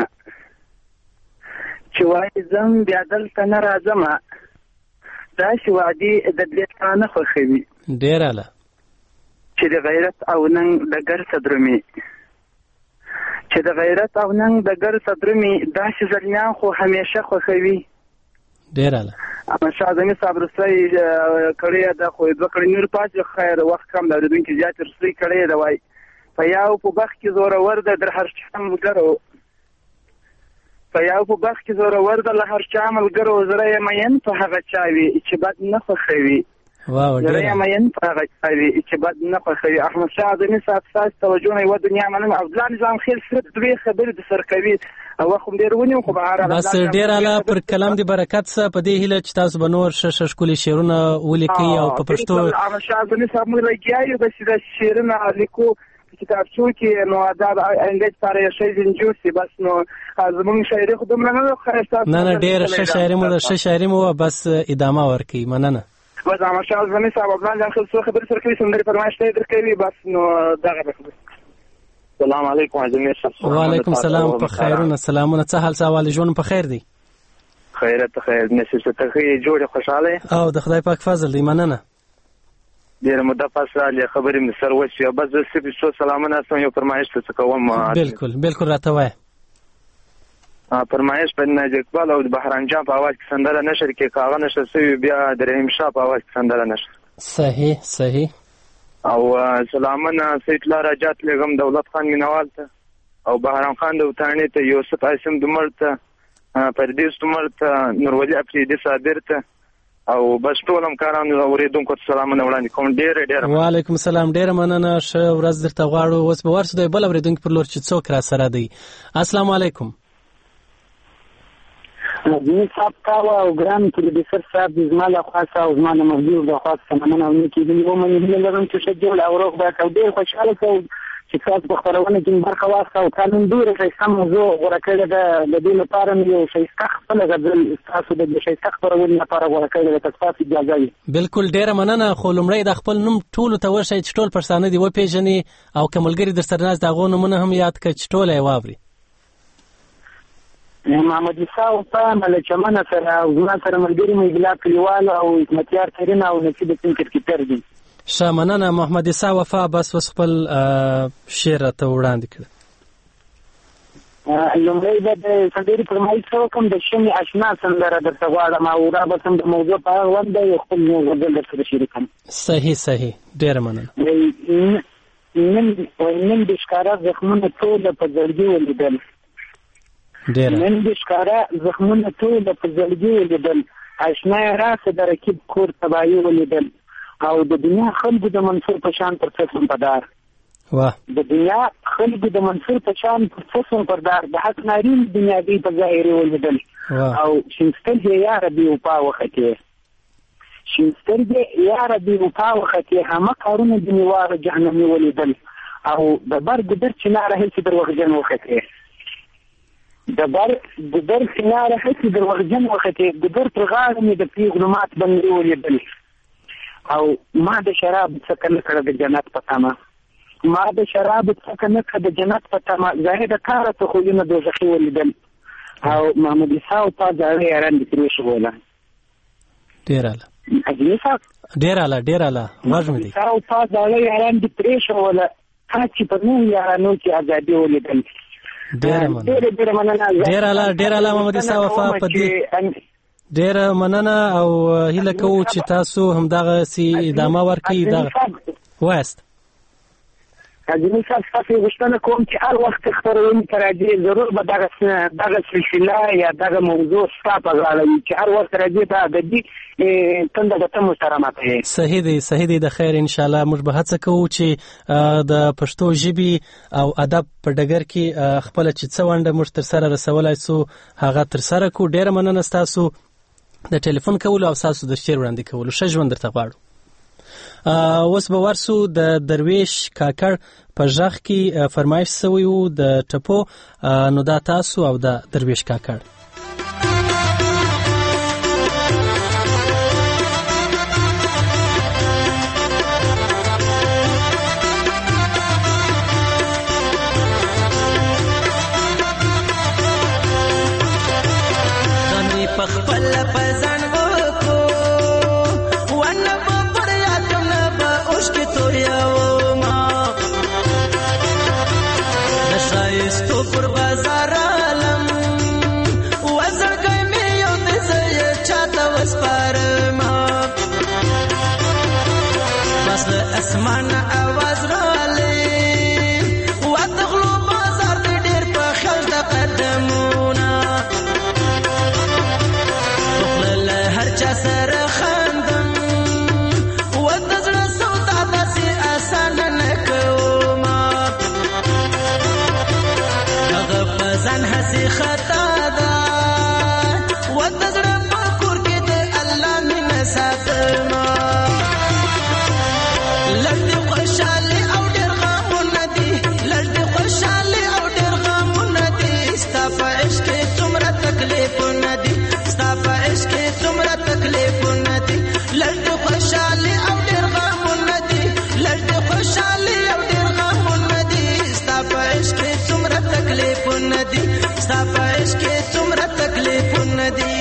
چې وایي زم بیا دلته نه راځمه داسې وعدې د دلېتانه خوښوي. ډېر اعلی. چې د غیرت او ننګ ډګر ته درومي چې د غیرت او ننګ ډګر ته درومي داسې زلمیان خو همیشه خوښوي. ډېر اعلی. احمدشاه اعظمي صاحب رسۍ کړې ده خو دوه کړې نور پاتې خیر وخت کم د اورېدونکي زیات رسۍ کړې ده. وایي په یو په بخت کې زورور ده در هر چا ملګرو په یو په بخت کې زورور ده له هر چا ملګرو زړه یې مین په هغه چا وي چې بد نه خوښوي. زړه یې مین په هغه چا وي چې بد نه خوښوي. احمدشاه اعظمي صاحب ستاسو توجه نه یوه دنیا منم. عبدالله نظام خیل صرف دوې خبرې در سره کوي او وخت هم ډېر ونیو خو بهر بس ډېر اعلی. پر کلام دې برکت څه په دې هیله چې تاسو به نور ښه ښه ښکلي شعرونه ولیکئ او په پښتو. احمدشاه اعظمي صاحب موږ لګیا یو داسې داسې شعرونه لیکو کتابچو کې نو دا انګلیسي لپاره یې شی جوړ شي. بس نو زموږ شاعري خو دومره نه ده خو نه نه ډېره ښه شاعري مو ده ښه شاعري مو وه. بس ادامه ورکوي. مننه. بس احمدشاه اعظمي صاحب عبدالله جان خیل څو خبرې سره کوي سندرې فرمایش ته یې درکوي. بس نو دغه ده. سلام علیکم اجمیر صاحب. وعلیکم السلام. په خیرونه سلامونه. څه حال څه احوال ژوند په خیر دی؟ خیرت خیر نصیب ته ښه جوړې خوشحاله او د خدای پاک فضل دی. مننه. ډېره موده پس راغلې خبرې مې سر وشوې. بس زه صرف څو سلامونه استم یو فرمایش ته څه کوم. بالکل بالکل راته وایه. فرمایش په ناجي اقبال او د بهرام جان په اواز کې سندره نشر کې کاغه نشر سوي بیا د رحیم شاه په اواز کې سندره نشر. صحیح صحیح. او سلامونه سید الله راجات لګم دولت خان مینوال ته او بهرام خان د وطاني ته یوسف عاصم دمر ته پردیس دمر ته نورولي افریدي صابر ته او بس ټول همکارانو اورېدونکو ته سلامونه وړاندې کوم. ډېر ډېر وعلیکم السلام. ډېره مننه. ښه ورځ درته غواړو. اوس به ورسو د بل اورېدونکي پر لور چې څوک را سره دی. السلام علیکم. زموږ صاحب کاوه او ګران پروډیوسر صاحب زما له خوا او زما د ملګرو له خوا سلامونه او نیکې دي. ومنې هیله لرم چې ښه جوړ او روغ به او ډېر خوشحاله کوم چې تاسو په خپرونه کې برخه واخلئ او تا نن ډېره ښایسته موضوع غوره کړې ده. د دې لپاره مې یو ښایسته خپله غزل ستاسو د ښایسته خپرونې لپاره غوره کړې ده. که ستاسو اجازه وي. بالکل ډېره مننه. خو لومړی د خپل نوم ټولو ته وښایئ چې ټول پښتانه دې وپېژني او که ملګري در سره ناست د هغو نومونه هم یاد کړه چې ټوله یې واوري. محمد عیسی وفا ملک چمنه سره او زما سره ملګري مې ګلاب کلیوال او حکمتیار ترین او نصیب سین کرکټر دي. ښه مننه محمد عیسی وفا. بس اوس خپل شعر راته وړاندې کړه. لومړی به د سندرې فرمایش وکړم. د شمې اشنا سندره درته غواړم او رابطم د موضوع په هغه ونده یو خپل غزل درسره شریکم. صحیح صحیح ډېره مننه. نن د ښکاره زخمونه ټوله په زړګي ولیدل نن د ښکاره زخمونه ټوله په زړګي ولیدل اشنا یې راسه د رقیب کور تباهي ولیدل او د دنیا خلکو د منصور په شان پر څسم پدار واه د دنیا خلکو د منصور په شان پر څسم پدار د حق نارین دنیاوي په ظاهري ولیدل او شینسترګې یا ربي وپا وختې شینسترګې یا ربي وپا وختې همه کارونه د نیواره جهنمي ولیدل او د بر ګدر چناره هیڅ دروغجن وختې د بر ګدر چناره هیڅ دروغجن وختې ګدر پر غاړه مې د پیغلو مات بندي ولیدل او ما د شراب څخه نه کړه د جنت په تمه ما د شراب څخه نه کړه د جنت په تمه زاهد کار ته خو نه دوزخي ولیدل او محمد عیسی او په ځای یاران دې پرې شو ولا ډیر اله اجي صاحب ډیر اله ډیر اله واجب دي او په ځای یاران دې پرې شو ولا چې په نو یارانو کې ازادي ولیدل ډیر مننه ډیر مننه ډیر اله ډیر اله محمد عیسی وفا په دې ډیر مننه او هیله کوو چې تاسو هم دغه سي ادامه ورکړئ. دغه وایست اجازه صاحب تاسو غوښتنه کوم چې هر وخت خبرونه تراجي ضرور به دغه دغه سلسله یا دغه موضوع ستاسو غواړي چې هر وخت راځي ته د دې څنګه د تاسو سره ماته. صحیح دی صحیح دی د خیر ان شاء الله موږ به هڅه کوو چې د پښتو ژبې او ادب په ډګر کې خپل چې څه ونده موږ تر سره رسولای سو هغه تر سره کو. ډیر مننه تاسو د ټلیفون کولو او تاسو د شعر وړاندې کولو. ښه ژوند درته غواړو. اوس به ورسو د درویش کاکړ په ژغ کې فرمایش سوی و د ټپو. نو دا تاسو او د درویش کاکړ. پخپل پزان وکو ونه په پریاتونه به اوښ کې تویو ما د ښایستو پر بازار عالم وزړګی مې یو د زه یې چاته وسپارما بس د اسمان اواز رالی ورته غلو بازار د ډېر په خیال د قدمونه چا سره خندم و د زړه سودا داسې اسانه نه کومه هغه په ځان هسې خطا ده و د زړه په کور کې د الله مینه ساتمه لږ دې خوشحالي او ډېر غمونه دي لږ دې خوشحالي او ډېر غمونه دي ستا په عشق کې څومره تکلیفونه دي ستا په عشق کې څومره تکلیفونه دي لږ دې خوشحالي او ډېر غمونه دي لږ دې خوشحالي او ډېر غمونه دي ستا په عشق کې څومره تکلیفونه دي ستا په عشق کې څومره تکلیفونه دي.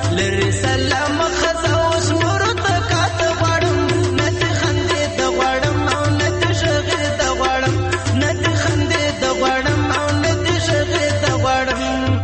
لری سلام خزا اوس مرته کاته غړم نت خندې د غړم او نت شغې د غړم نت خندې د غړم او نت شغې د غړم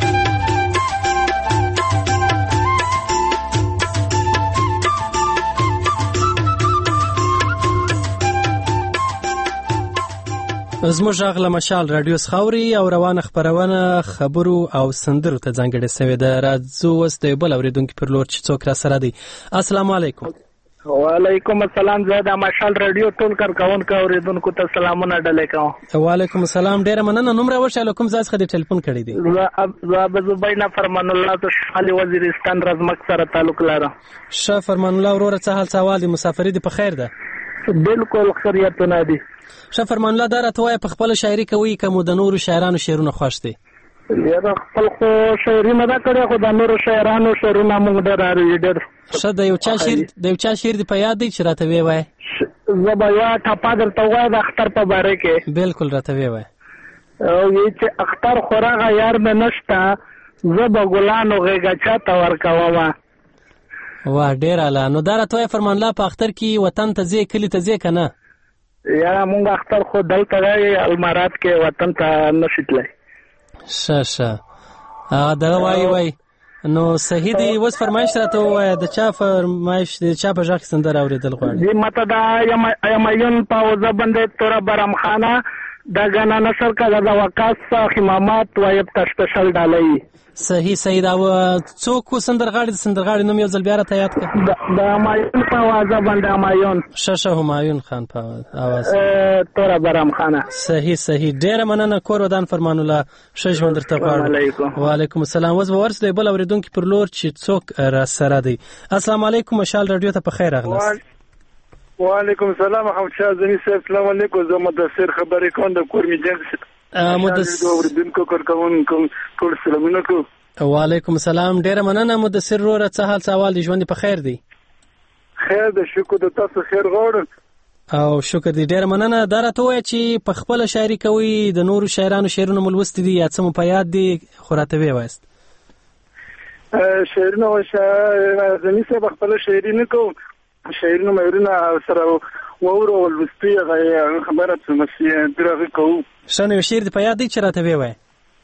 زموږ غږ مشال رادیو خاوري او روانه خبرونه خبرو او سندرو ته ځانګړې شوې ده. راځو اوس د بل اوریدونکو پر لور چې څوک را سره دی. السلام علیکم. وعلیکم السلام. زه د مشال رادیو ټول کارکونکو اوریدونکو ته سلامونه ډالې کوم. وعلیکم السلام. ډیره مننه. نوم راوښیه کوم ځای څخه د ټلیفون کړی دی؟ زه ابوزبینا فرمان الله د شمالي وزیرستان رزمک سره تعلق لرم. ښه فرمان الله وروره څه حال څه احوال دی؟ مسافري دی په خیر ده؟ بالکل خیریتونه دي. ښه فرمان الله دا راته وایه په خپله شاعري کوئ که مو د نورو شاعرانو شعرونه خوښ دي؟ یاره خپل خو شاعري نه ده کړې خو د نورو شاعرانو شعرونه موږ ډېر اوري ډېر. ښه د یو چا شعر د یو چا شعر دې په یاد دی چې راته ویې وایه؟ زه به یوه ټپه درته ووایم د اختر په باره کې. بالکل راته ویې وایه. او وایي چې اختر خو راغه یار مې نشته زه به ګلانو غېږه چاته ورکومه. واه ډېر اعلی. نو دا راته وایه فرمان الله په اختر کې وطن ته ځې کلي ته ځې که نه؟ یا مونږ اختر خو دلته دی المارات کې وطن ته نشي تللی. ښه ښه هغه دغه وایي وایي نو صحیح دی. اوس فرمایش راته ووایه د چا فرمایش د چا په غږ کې سندره اورېدل غواړي؟ زه ماته د یمایون په اوزه باندې توره برم خانه د ګانا نشر کده د وقاص خمامات وایب تشتشل ډالۍ. صحیح صحیح. دا څوک سندرغاړي د سندرغاړي نوم یو ځل بیا راته یاد کړه؟ د همایون په اوازه باندې همایون. ښه ښه همایون خان په اواز توره برم خانه. صحیح صحیح. ډېره مننه. کور ودان فرمان الله ښه ژوند درته غواړم. وعلیکم السلام. اوس به ورسو د بل اورېدونکي پر لور چې څوک را سره دی. السلام علیکم. مشال رادیو ته په خیر راغلاست. وعلیکم السلام احمد شاه زنی صاحب. السلام علیکم. زه مدثر خبرې کوم د کورمي جنګ مدثر اوریدونکو کارکونکو ټول سلامونه کوم. وعلیکم السلام. ډېره مننه مدثر وروره. څه حال څه احوال دی؟ ژوند په خیر دی؟ خیر ده شکر د تاسو خیر غواړم. او شکر دی. ډېره مننه. دا راته ووایه چې په خپله شاعري کوئ د نورو شاعرانو شعرونه مو لوستي دي یا څه مو په یاد دي خو راته ویې وایست. شعرونه زني صاحب خپله شاعري نه کوم. شاعرونه مېرونه سره واورو ولوستي هغه خبره څه مسیح درغه کوو. ښه نو یو شعر دې په یاد دی چې راته ویې وایه؟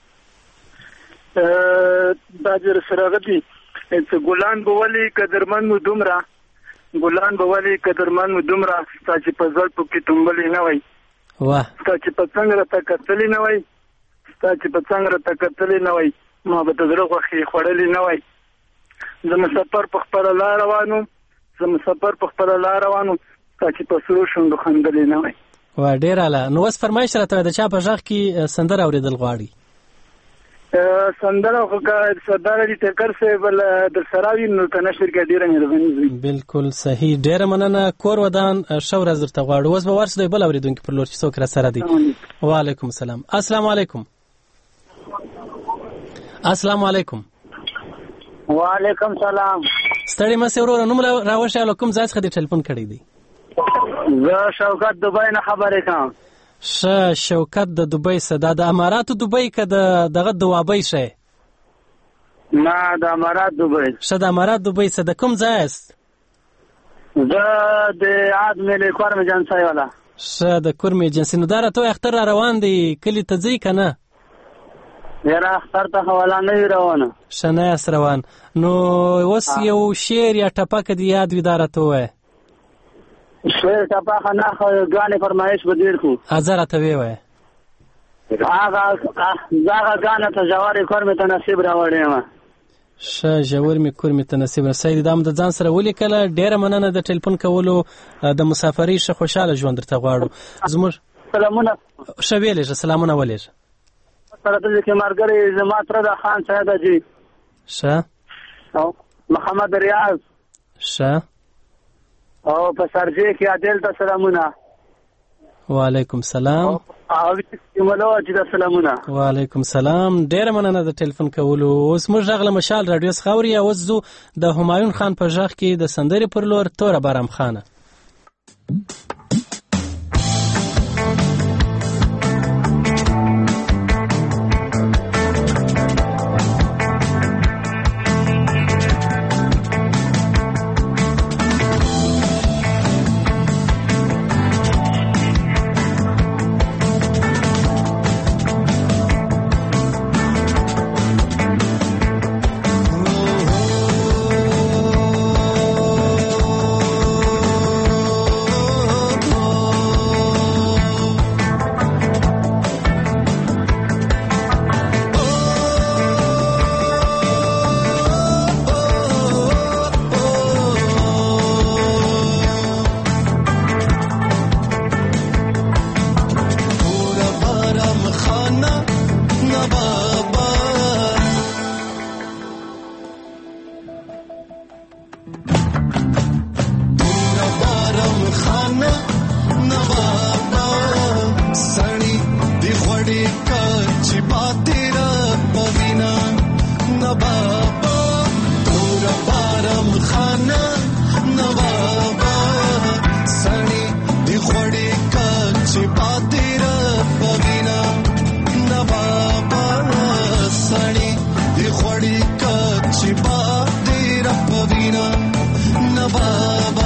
دا جر سراغتی چې ګلان به ولي قدرمن مو دومره ګلان به ولي قدرمن مو دومره ستا چې په زړه پکې تنبلې نه وای. واه. ستا چې په څنګ راته کتلې نه وای ستا چې په څنګ راته کتلې نه وای ما به د زړه غوښې خوړلې نه وای. زه مسافر په خپله لار روان وم زه مسافر په خپله لار روان وم ستا چې په سرو شونډو خندلې نه وای. واه ډېر اعلی. نو اوس فرمایش راته وایه د چا په غږ کې سندره اورېدل غواړي؟ سندره خو که سردار علي ټکر صاحب در سره وي نو که نشر کې ډېره مهرباني وي. بالکل صحیح. ډېره مننه. کور ودان ښه ورځ درته غواړو. اوس به ورسو د بل اورېدونکي پر لور چې څوک را سره دی. وعلیکم السلام. السلام علیکم. السلام علیکم. وعلیکم سلام. ستړي مه سې وروره. نوم راوښیه له کوم ځای څخه دې ټلیفون کړی دی؟ زه شوکت دوبۍ نه خبرې کوم. ښه شوکت د دوبۍ څه دا د اماراتو دوبۍ که د دغه دوابۍ شی؟ نه د امارات دوبۍ. ښه د امارات دوبۍ څه د کوم ځای است؟ زه د عاد ملي کورم ایجنسۍ والا. ښه د کورم ایجنسۍ. نو دا راته وایه اختر را روان دی کلي ته ځئ که نه؟ یاره اختر ته حواله نه وي روانه. ښه نه یاست روان. نو اوس یو شعر یا ټپه که دې یاد وي دا راته ووایه. شعر ټپه خو نه خو ګانې فرمایش به ډېر کړو. ځه راته ویې وایه. هغه زه هغه ګانه ته ژورې کور مې ته نصیب راوړې یم. ښه ژور مې کور مې ته نصیب را. صحیح. دا مو د ځان سره ولیکله. ډېره مننه د ټلیفون کولو. د مسافرۍ ښه خوشحاله ژوند درته غواړو. زموږ سلامونه. ښه ویلېږه. سلامونه ولېږه. سره دلته کې ملګری زما تره د خان صاحب حاجي. ښه. او محمد ریاض. ښه. او په سرجې کې عادل ته سلامونه. وعلیکم سلام. او ملو چې د سلامونه. وعلیکم سلام. ډېره مننه د ټلیفون کولو. اوس موږ غږ له مشال راډیو څخه اوري. اوس ځو د همایون خان په غږ کې د سندرې پر لور توره بارم خانه. بارم خانه نوابا سړی دی خوړی کا چې باتیر پوینا نوابا تور بارم خانه نوابا سړی دی خوړی کا چې باتیر پوینا نوابا سړی دی خوړی کا چې باتیر پوینا نوابا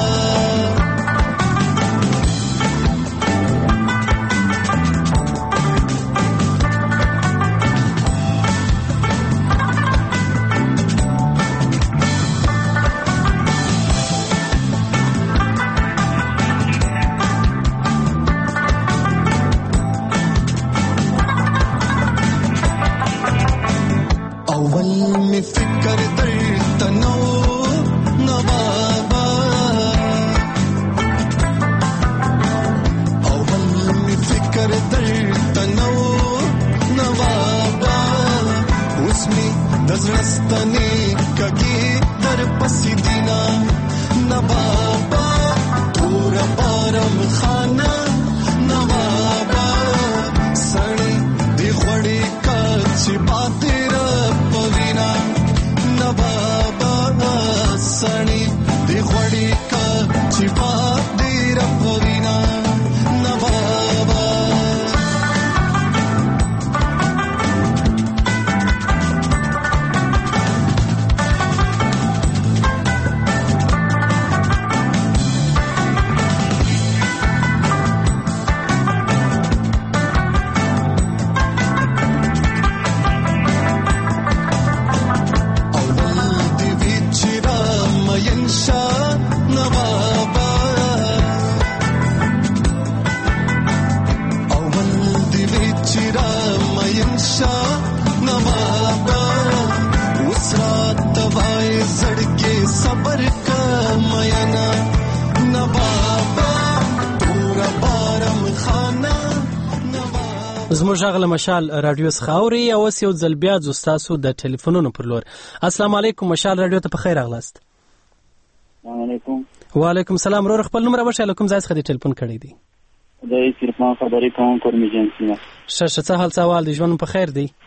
زموږ غل مشال رادیو څخاوري او اوس یو ځل بیا ځو ستاسو د ټلیفونونو پر لور. السلام علیکم مشال رادیو ته په خیر راغلاست. السلام علیکم. وعلیکم السلام. ورور خپل نوم راوښیه کوم ځای څخه د ټلیفون کړی دی؟ د ایرفان خبرې کوم کور میجنسي. شه شه څه حال سوال دی ژوند په خیر دی؟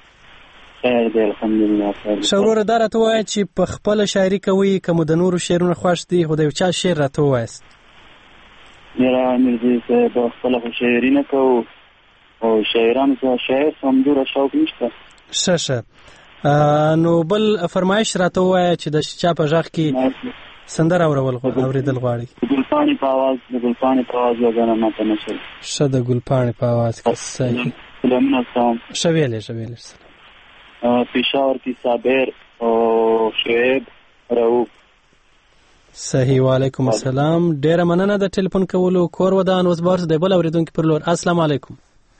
خیر دی الحمدلله. شورور دا راته وایي چې په خپل شاعري کوي کوم د نورو شعرونه خوښ دي خو د یو چا شعر راته وایست؟ میرا مرزي صاحب خپل شاعري نه کوو او شاعرانو ته شاعر سمدور شوق نشته. شه شه نو بل فرمایش راته وایي چې د چا په ژغ کې سندره اورول اورېدل غواړي. د ګلپاڼې په اواز د ګلپاڼې په اواز یو ګانا ماته نشي. شه د ګلپاڼې په اواز کې صحیح. سلامونه سلام. شه ویلې شه ویلې سلام. پېښور کې صابر او شعیب رؤوف. صحیح. وعلیکم السلام. ډیره مننه د ټلیفون کولو. کور ودان اوس بار د بل اوریدونکو پر لور. السلام علیکم.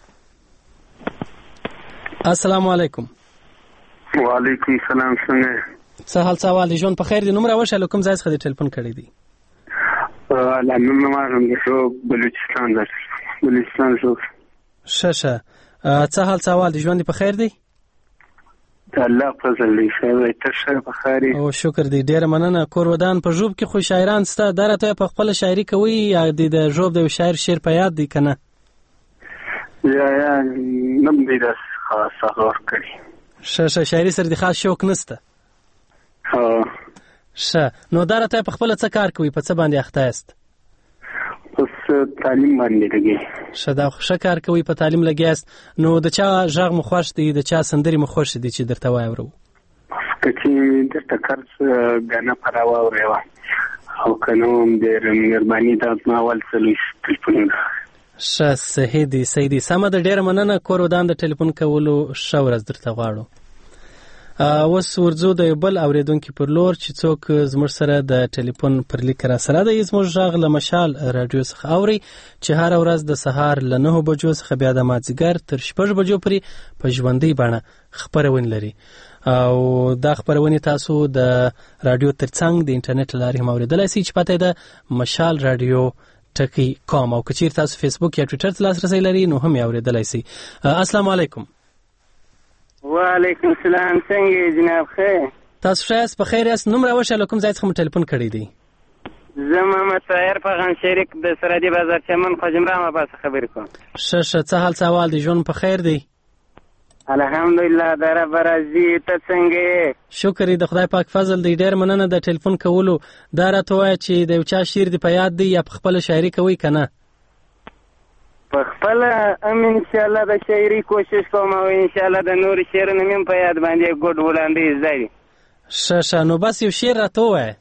السلام علیکم. وعلیکم السلام. څنګه څه حال سوال دی ژوند په خیر دی؟ نوم راوښیه کوم ځای څخه د ټلیفون کړی دی؟ لمن ما شو بلوچستان در بلوچستان شو. شه شه څه حال سوال دی ژوند په خیر دی؟ الله فضل دی شه ته شه په خیر او شکر دی. ډیره مننه. کور ودان په ژوب کې خو شاعران ستا درته په خپل شاعري کوي یا د ژوب د شاعر شعر په یاد دی کنه؟ یا یا نم دی داس خاص اور کړی. شه شه شاعري سره د خاص شوق نشته؟ ها شه نو درته په خپل څه کار کوي په څه باندې اخته است؟ اوس تعلیم باندې لګي. شه دا ښه کار کوي په تعلیم لګیاست. نو د چا ژغ مو خوښ دی د چا سندري مو خوښ دي چې درته واورو؟ کچې درته کار غانا پراوا اورېوا او کنو د مهرباني د ما ول سلوي ټلیفون. شه صحیح دی صحیح دی. سمه د ډیره مننه. کور ودان د ټلیفون کولو ښه ورځ درته غواړو. اوس ورځو د بل اوریدونکو پر لور چې څوک زموږ سره د ټلیفون پر لیک را سره د زموږ ژغ له مشال رادیو څخه اوري چې هر ورځ د سهار له نه بجو څخه بیا د مازیګر تر شپږ بجو پورې په ژوندۍ بڼه خپرونه لري او دا خپرونه تاسو د رادیو ترڅنګ د انټرنیټ لارې هم اوریدلای شئ چې پته ده مشال رادیو ټکی کام او کچیر تاسو فیسبوک یا ټوئیټر ته لاسرسي لري نو هم اوریدلای شئ. السلام علیکم. وعلیکم السلام. څنګه جناب خیر؟ تاسو ښه یاست؟ په خیر یاست؟ نوم راوښیه، له کوم ځای څخه مو ټلیفون کړی دی؟ زه محمد طاهر پغان شریک د سرحدي بازار چمن خوجمرام آباد څخه خبرې کوم. ښه ښه، څه حال څه احوال دی؟ ژوند په خیر دی؟ الحمدلله د رب راضي. ته څنګه یې؟ شکر دی، د خدای پاک فضل دی. ډېر مننه د ټلیفون کولو. دا راته ووایه چې د یو چا شعر دې په یاد دی یا په خپله شاعري کوئ که نه؟ په خپله هم انشاءالله د شاعري کوشش کوم او انشاءالله د نورو شعرونه مې هم په یاد باندې ګډ وړاندیز دی. ښه ښه، نو بس یو شعر راته ووایه.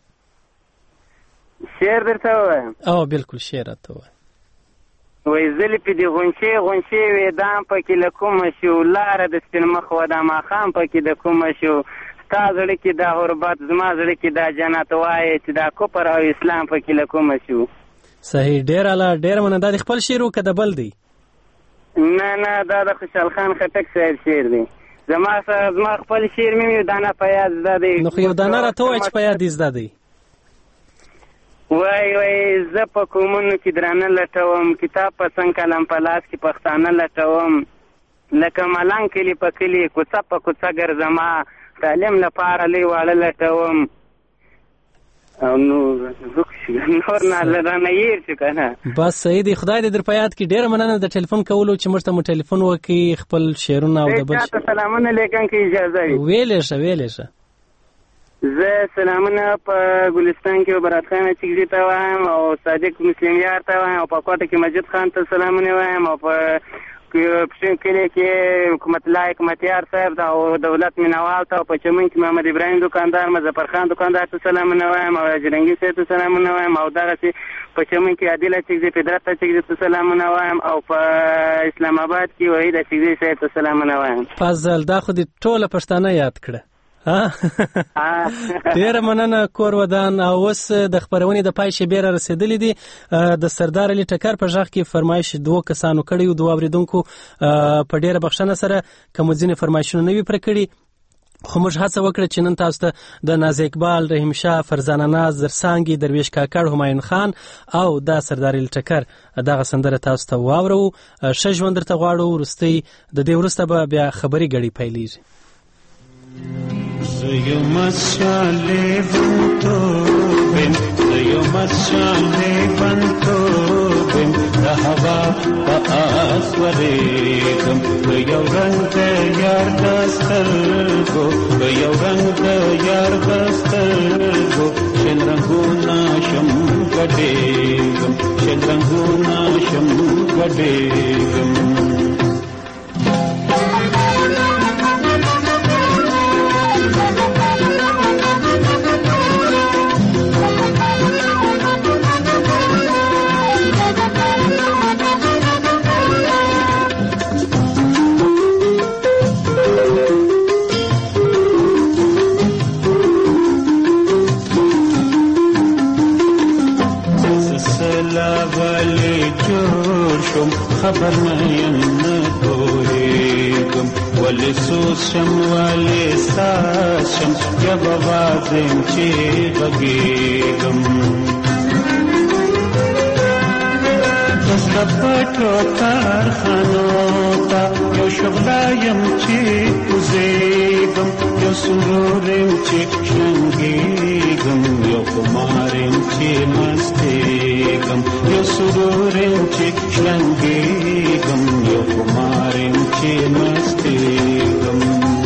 شعر درته ووایم؟ او بالکل شعر راته ووایه. وایي زلفې دې غونچې غونچې وې دام پکې له کومه شو، لاره د سپین مخ و دا ماښام پکې د کومه شو، ستا زړه کې دا غربت زما زړه کې دا جنت، وایې چې دا کفر او اسلام پکې له کومه شو. صحیح، ډېر اعلی، ډېر مننه. دا د خپل شعر و که د بل دی؟ نه نه، دا د خوشحال خان خټک صاحب شعر دی. زما زما خپل شعر مې یو دانه په یاد زده دی. نو خو یو دانه راته ووایه چې په یاد دې زده دی. وای وای زه په کومونو کې درانه لټوم، کتاب په څنګ قلم په لاس کې پښتانه لټوم، لکه ملنګ کلي په کلي کوڅه په کوڅه ګرځما، تعلیم لپاره لوی واړه لټوم. او نو نور نه رانه هېر شو که نه. بس صحیح دی، خدای دې در په یاد کړي. ډېره مننه د ټلیفون کولو چې موږ ته مو ټلیفون وکړي، خپل شعرونه او د بل چاته سلامونه لیکم که اجازه وي؟ ویلې شه ویلې شه. زه سلامونه په ګلستان کې برات خان چکزي ته وایم او صادق مسلم یار ته وایم او په کوټه کې مجید خان ته سلامونه وایم او په پښین کلی کې حکومت الله حکمتیار صاحب ته او دولت مینوال ته او په چمن کې محمد ابراهیم دکاندار، مظفر خان دکاندار ته سلامونه وایم او جرنګي صاحب ته سلامونه وایم او دغسې په چمن کې عادله چکزي فدرت ته چکزي ته سلامونه وایم او په اسلام آباد کې وحید چکزي صاحب ته سلامونه وایم. فضل، دا خو دې ټوله پښتانه یاد کړه. ډېره مننه. کور ودان. او اوس د خپرونې د پای شېبې را رسېدلې دي. د سردار علي ټکر په غږ کې فرمایش دوو کسانو کړی و، دوو اورېدونکو په ډېره بخښنه سره که مو ځینې فرمایشونه نه وي پوره کړي، خو موږ هڅه وکړه چې نن تاسو ته د ناز اقبال، رحیم شاه، فرزانه ناز، زرسانګي، درویش کاکړ، همایون خان او د سردار علي ټکر دغه سندره تاسو ته واورو. ښه ژوند درته غواړو. وروستۍ د دې وروسته به بیا خبري ګړۍ پیلېږي. زيو مسالي بنتو بن زيو مسالي بنتو بن دهوا بأسوريكم يو رنگ يار دسترگو يو رنگ يار دسترگو شن رنگونا شم گديگم شن رنگونا شم گديگم خبر مې نه پوهېږم ولې سوز شم ولې ساز شم یا به وازم چې غږېږم دسته پټو کارخانو ته یو شغله یم چې کوزېږم یو سرور یم چې شرنګېږم یو خمار یم چې مستېږم یو سرور یم چې شرنګېږم یو خمار یم چې مستېږم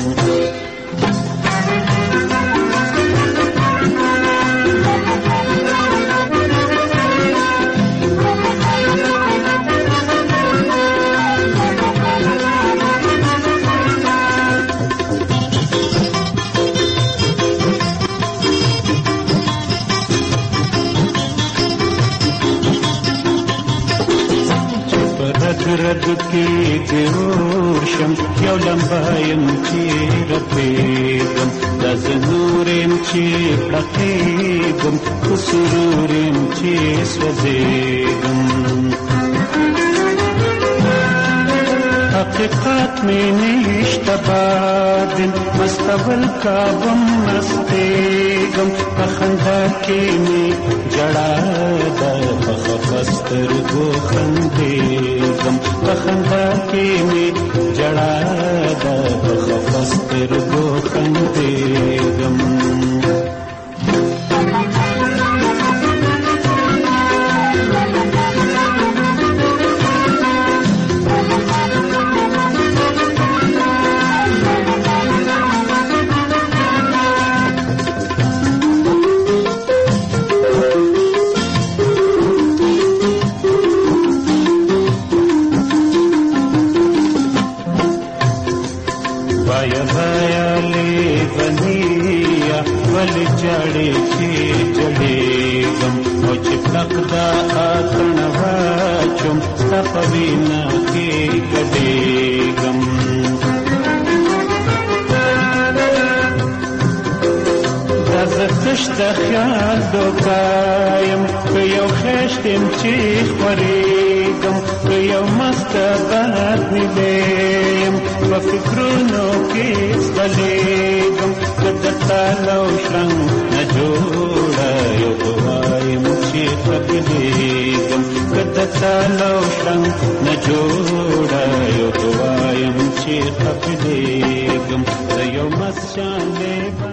رد کې تیور شم یو لمبایم چې رپېږم دا زنور یم چې پړقېږم خو سرور یم چې سوځېږم حق حقیقت می نشته بادن مستول کابم مستیگم په خندا کې می جړا ده په خفسترګو خندېږم په خندا کې می جړا ده په خفسترګو خندېږم जड़े के जड़ेगम ओ चिपलक दा आतन वाचुम तपवीना के गडेगम दزتش د خیال دوکایم که یو خشتم چی خوریگم که یو مست باد میلیم و فکرونو کیس بلیگم که دتالو شرنگ نجوڑا یو دوایم چی خبلیگم که دتالو شرنگ نجوڑا یو دوایم چی خبلیگم د یو مست شان لیبا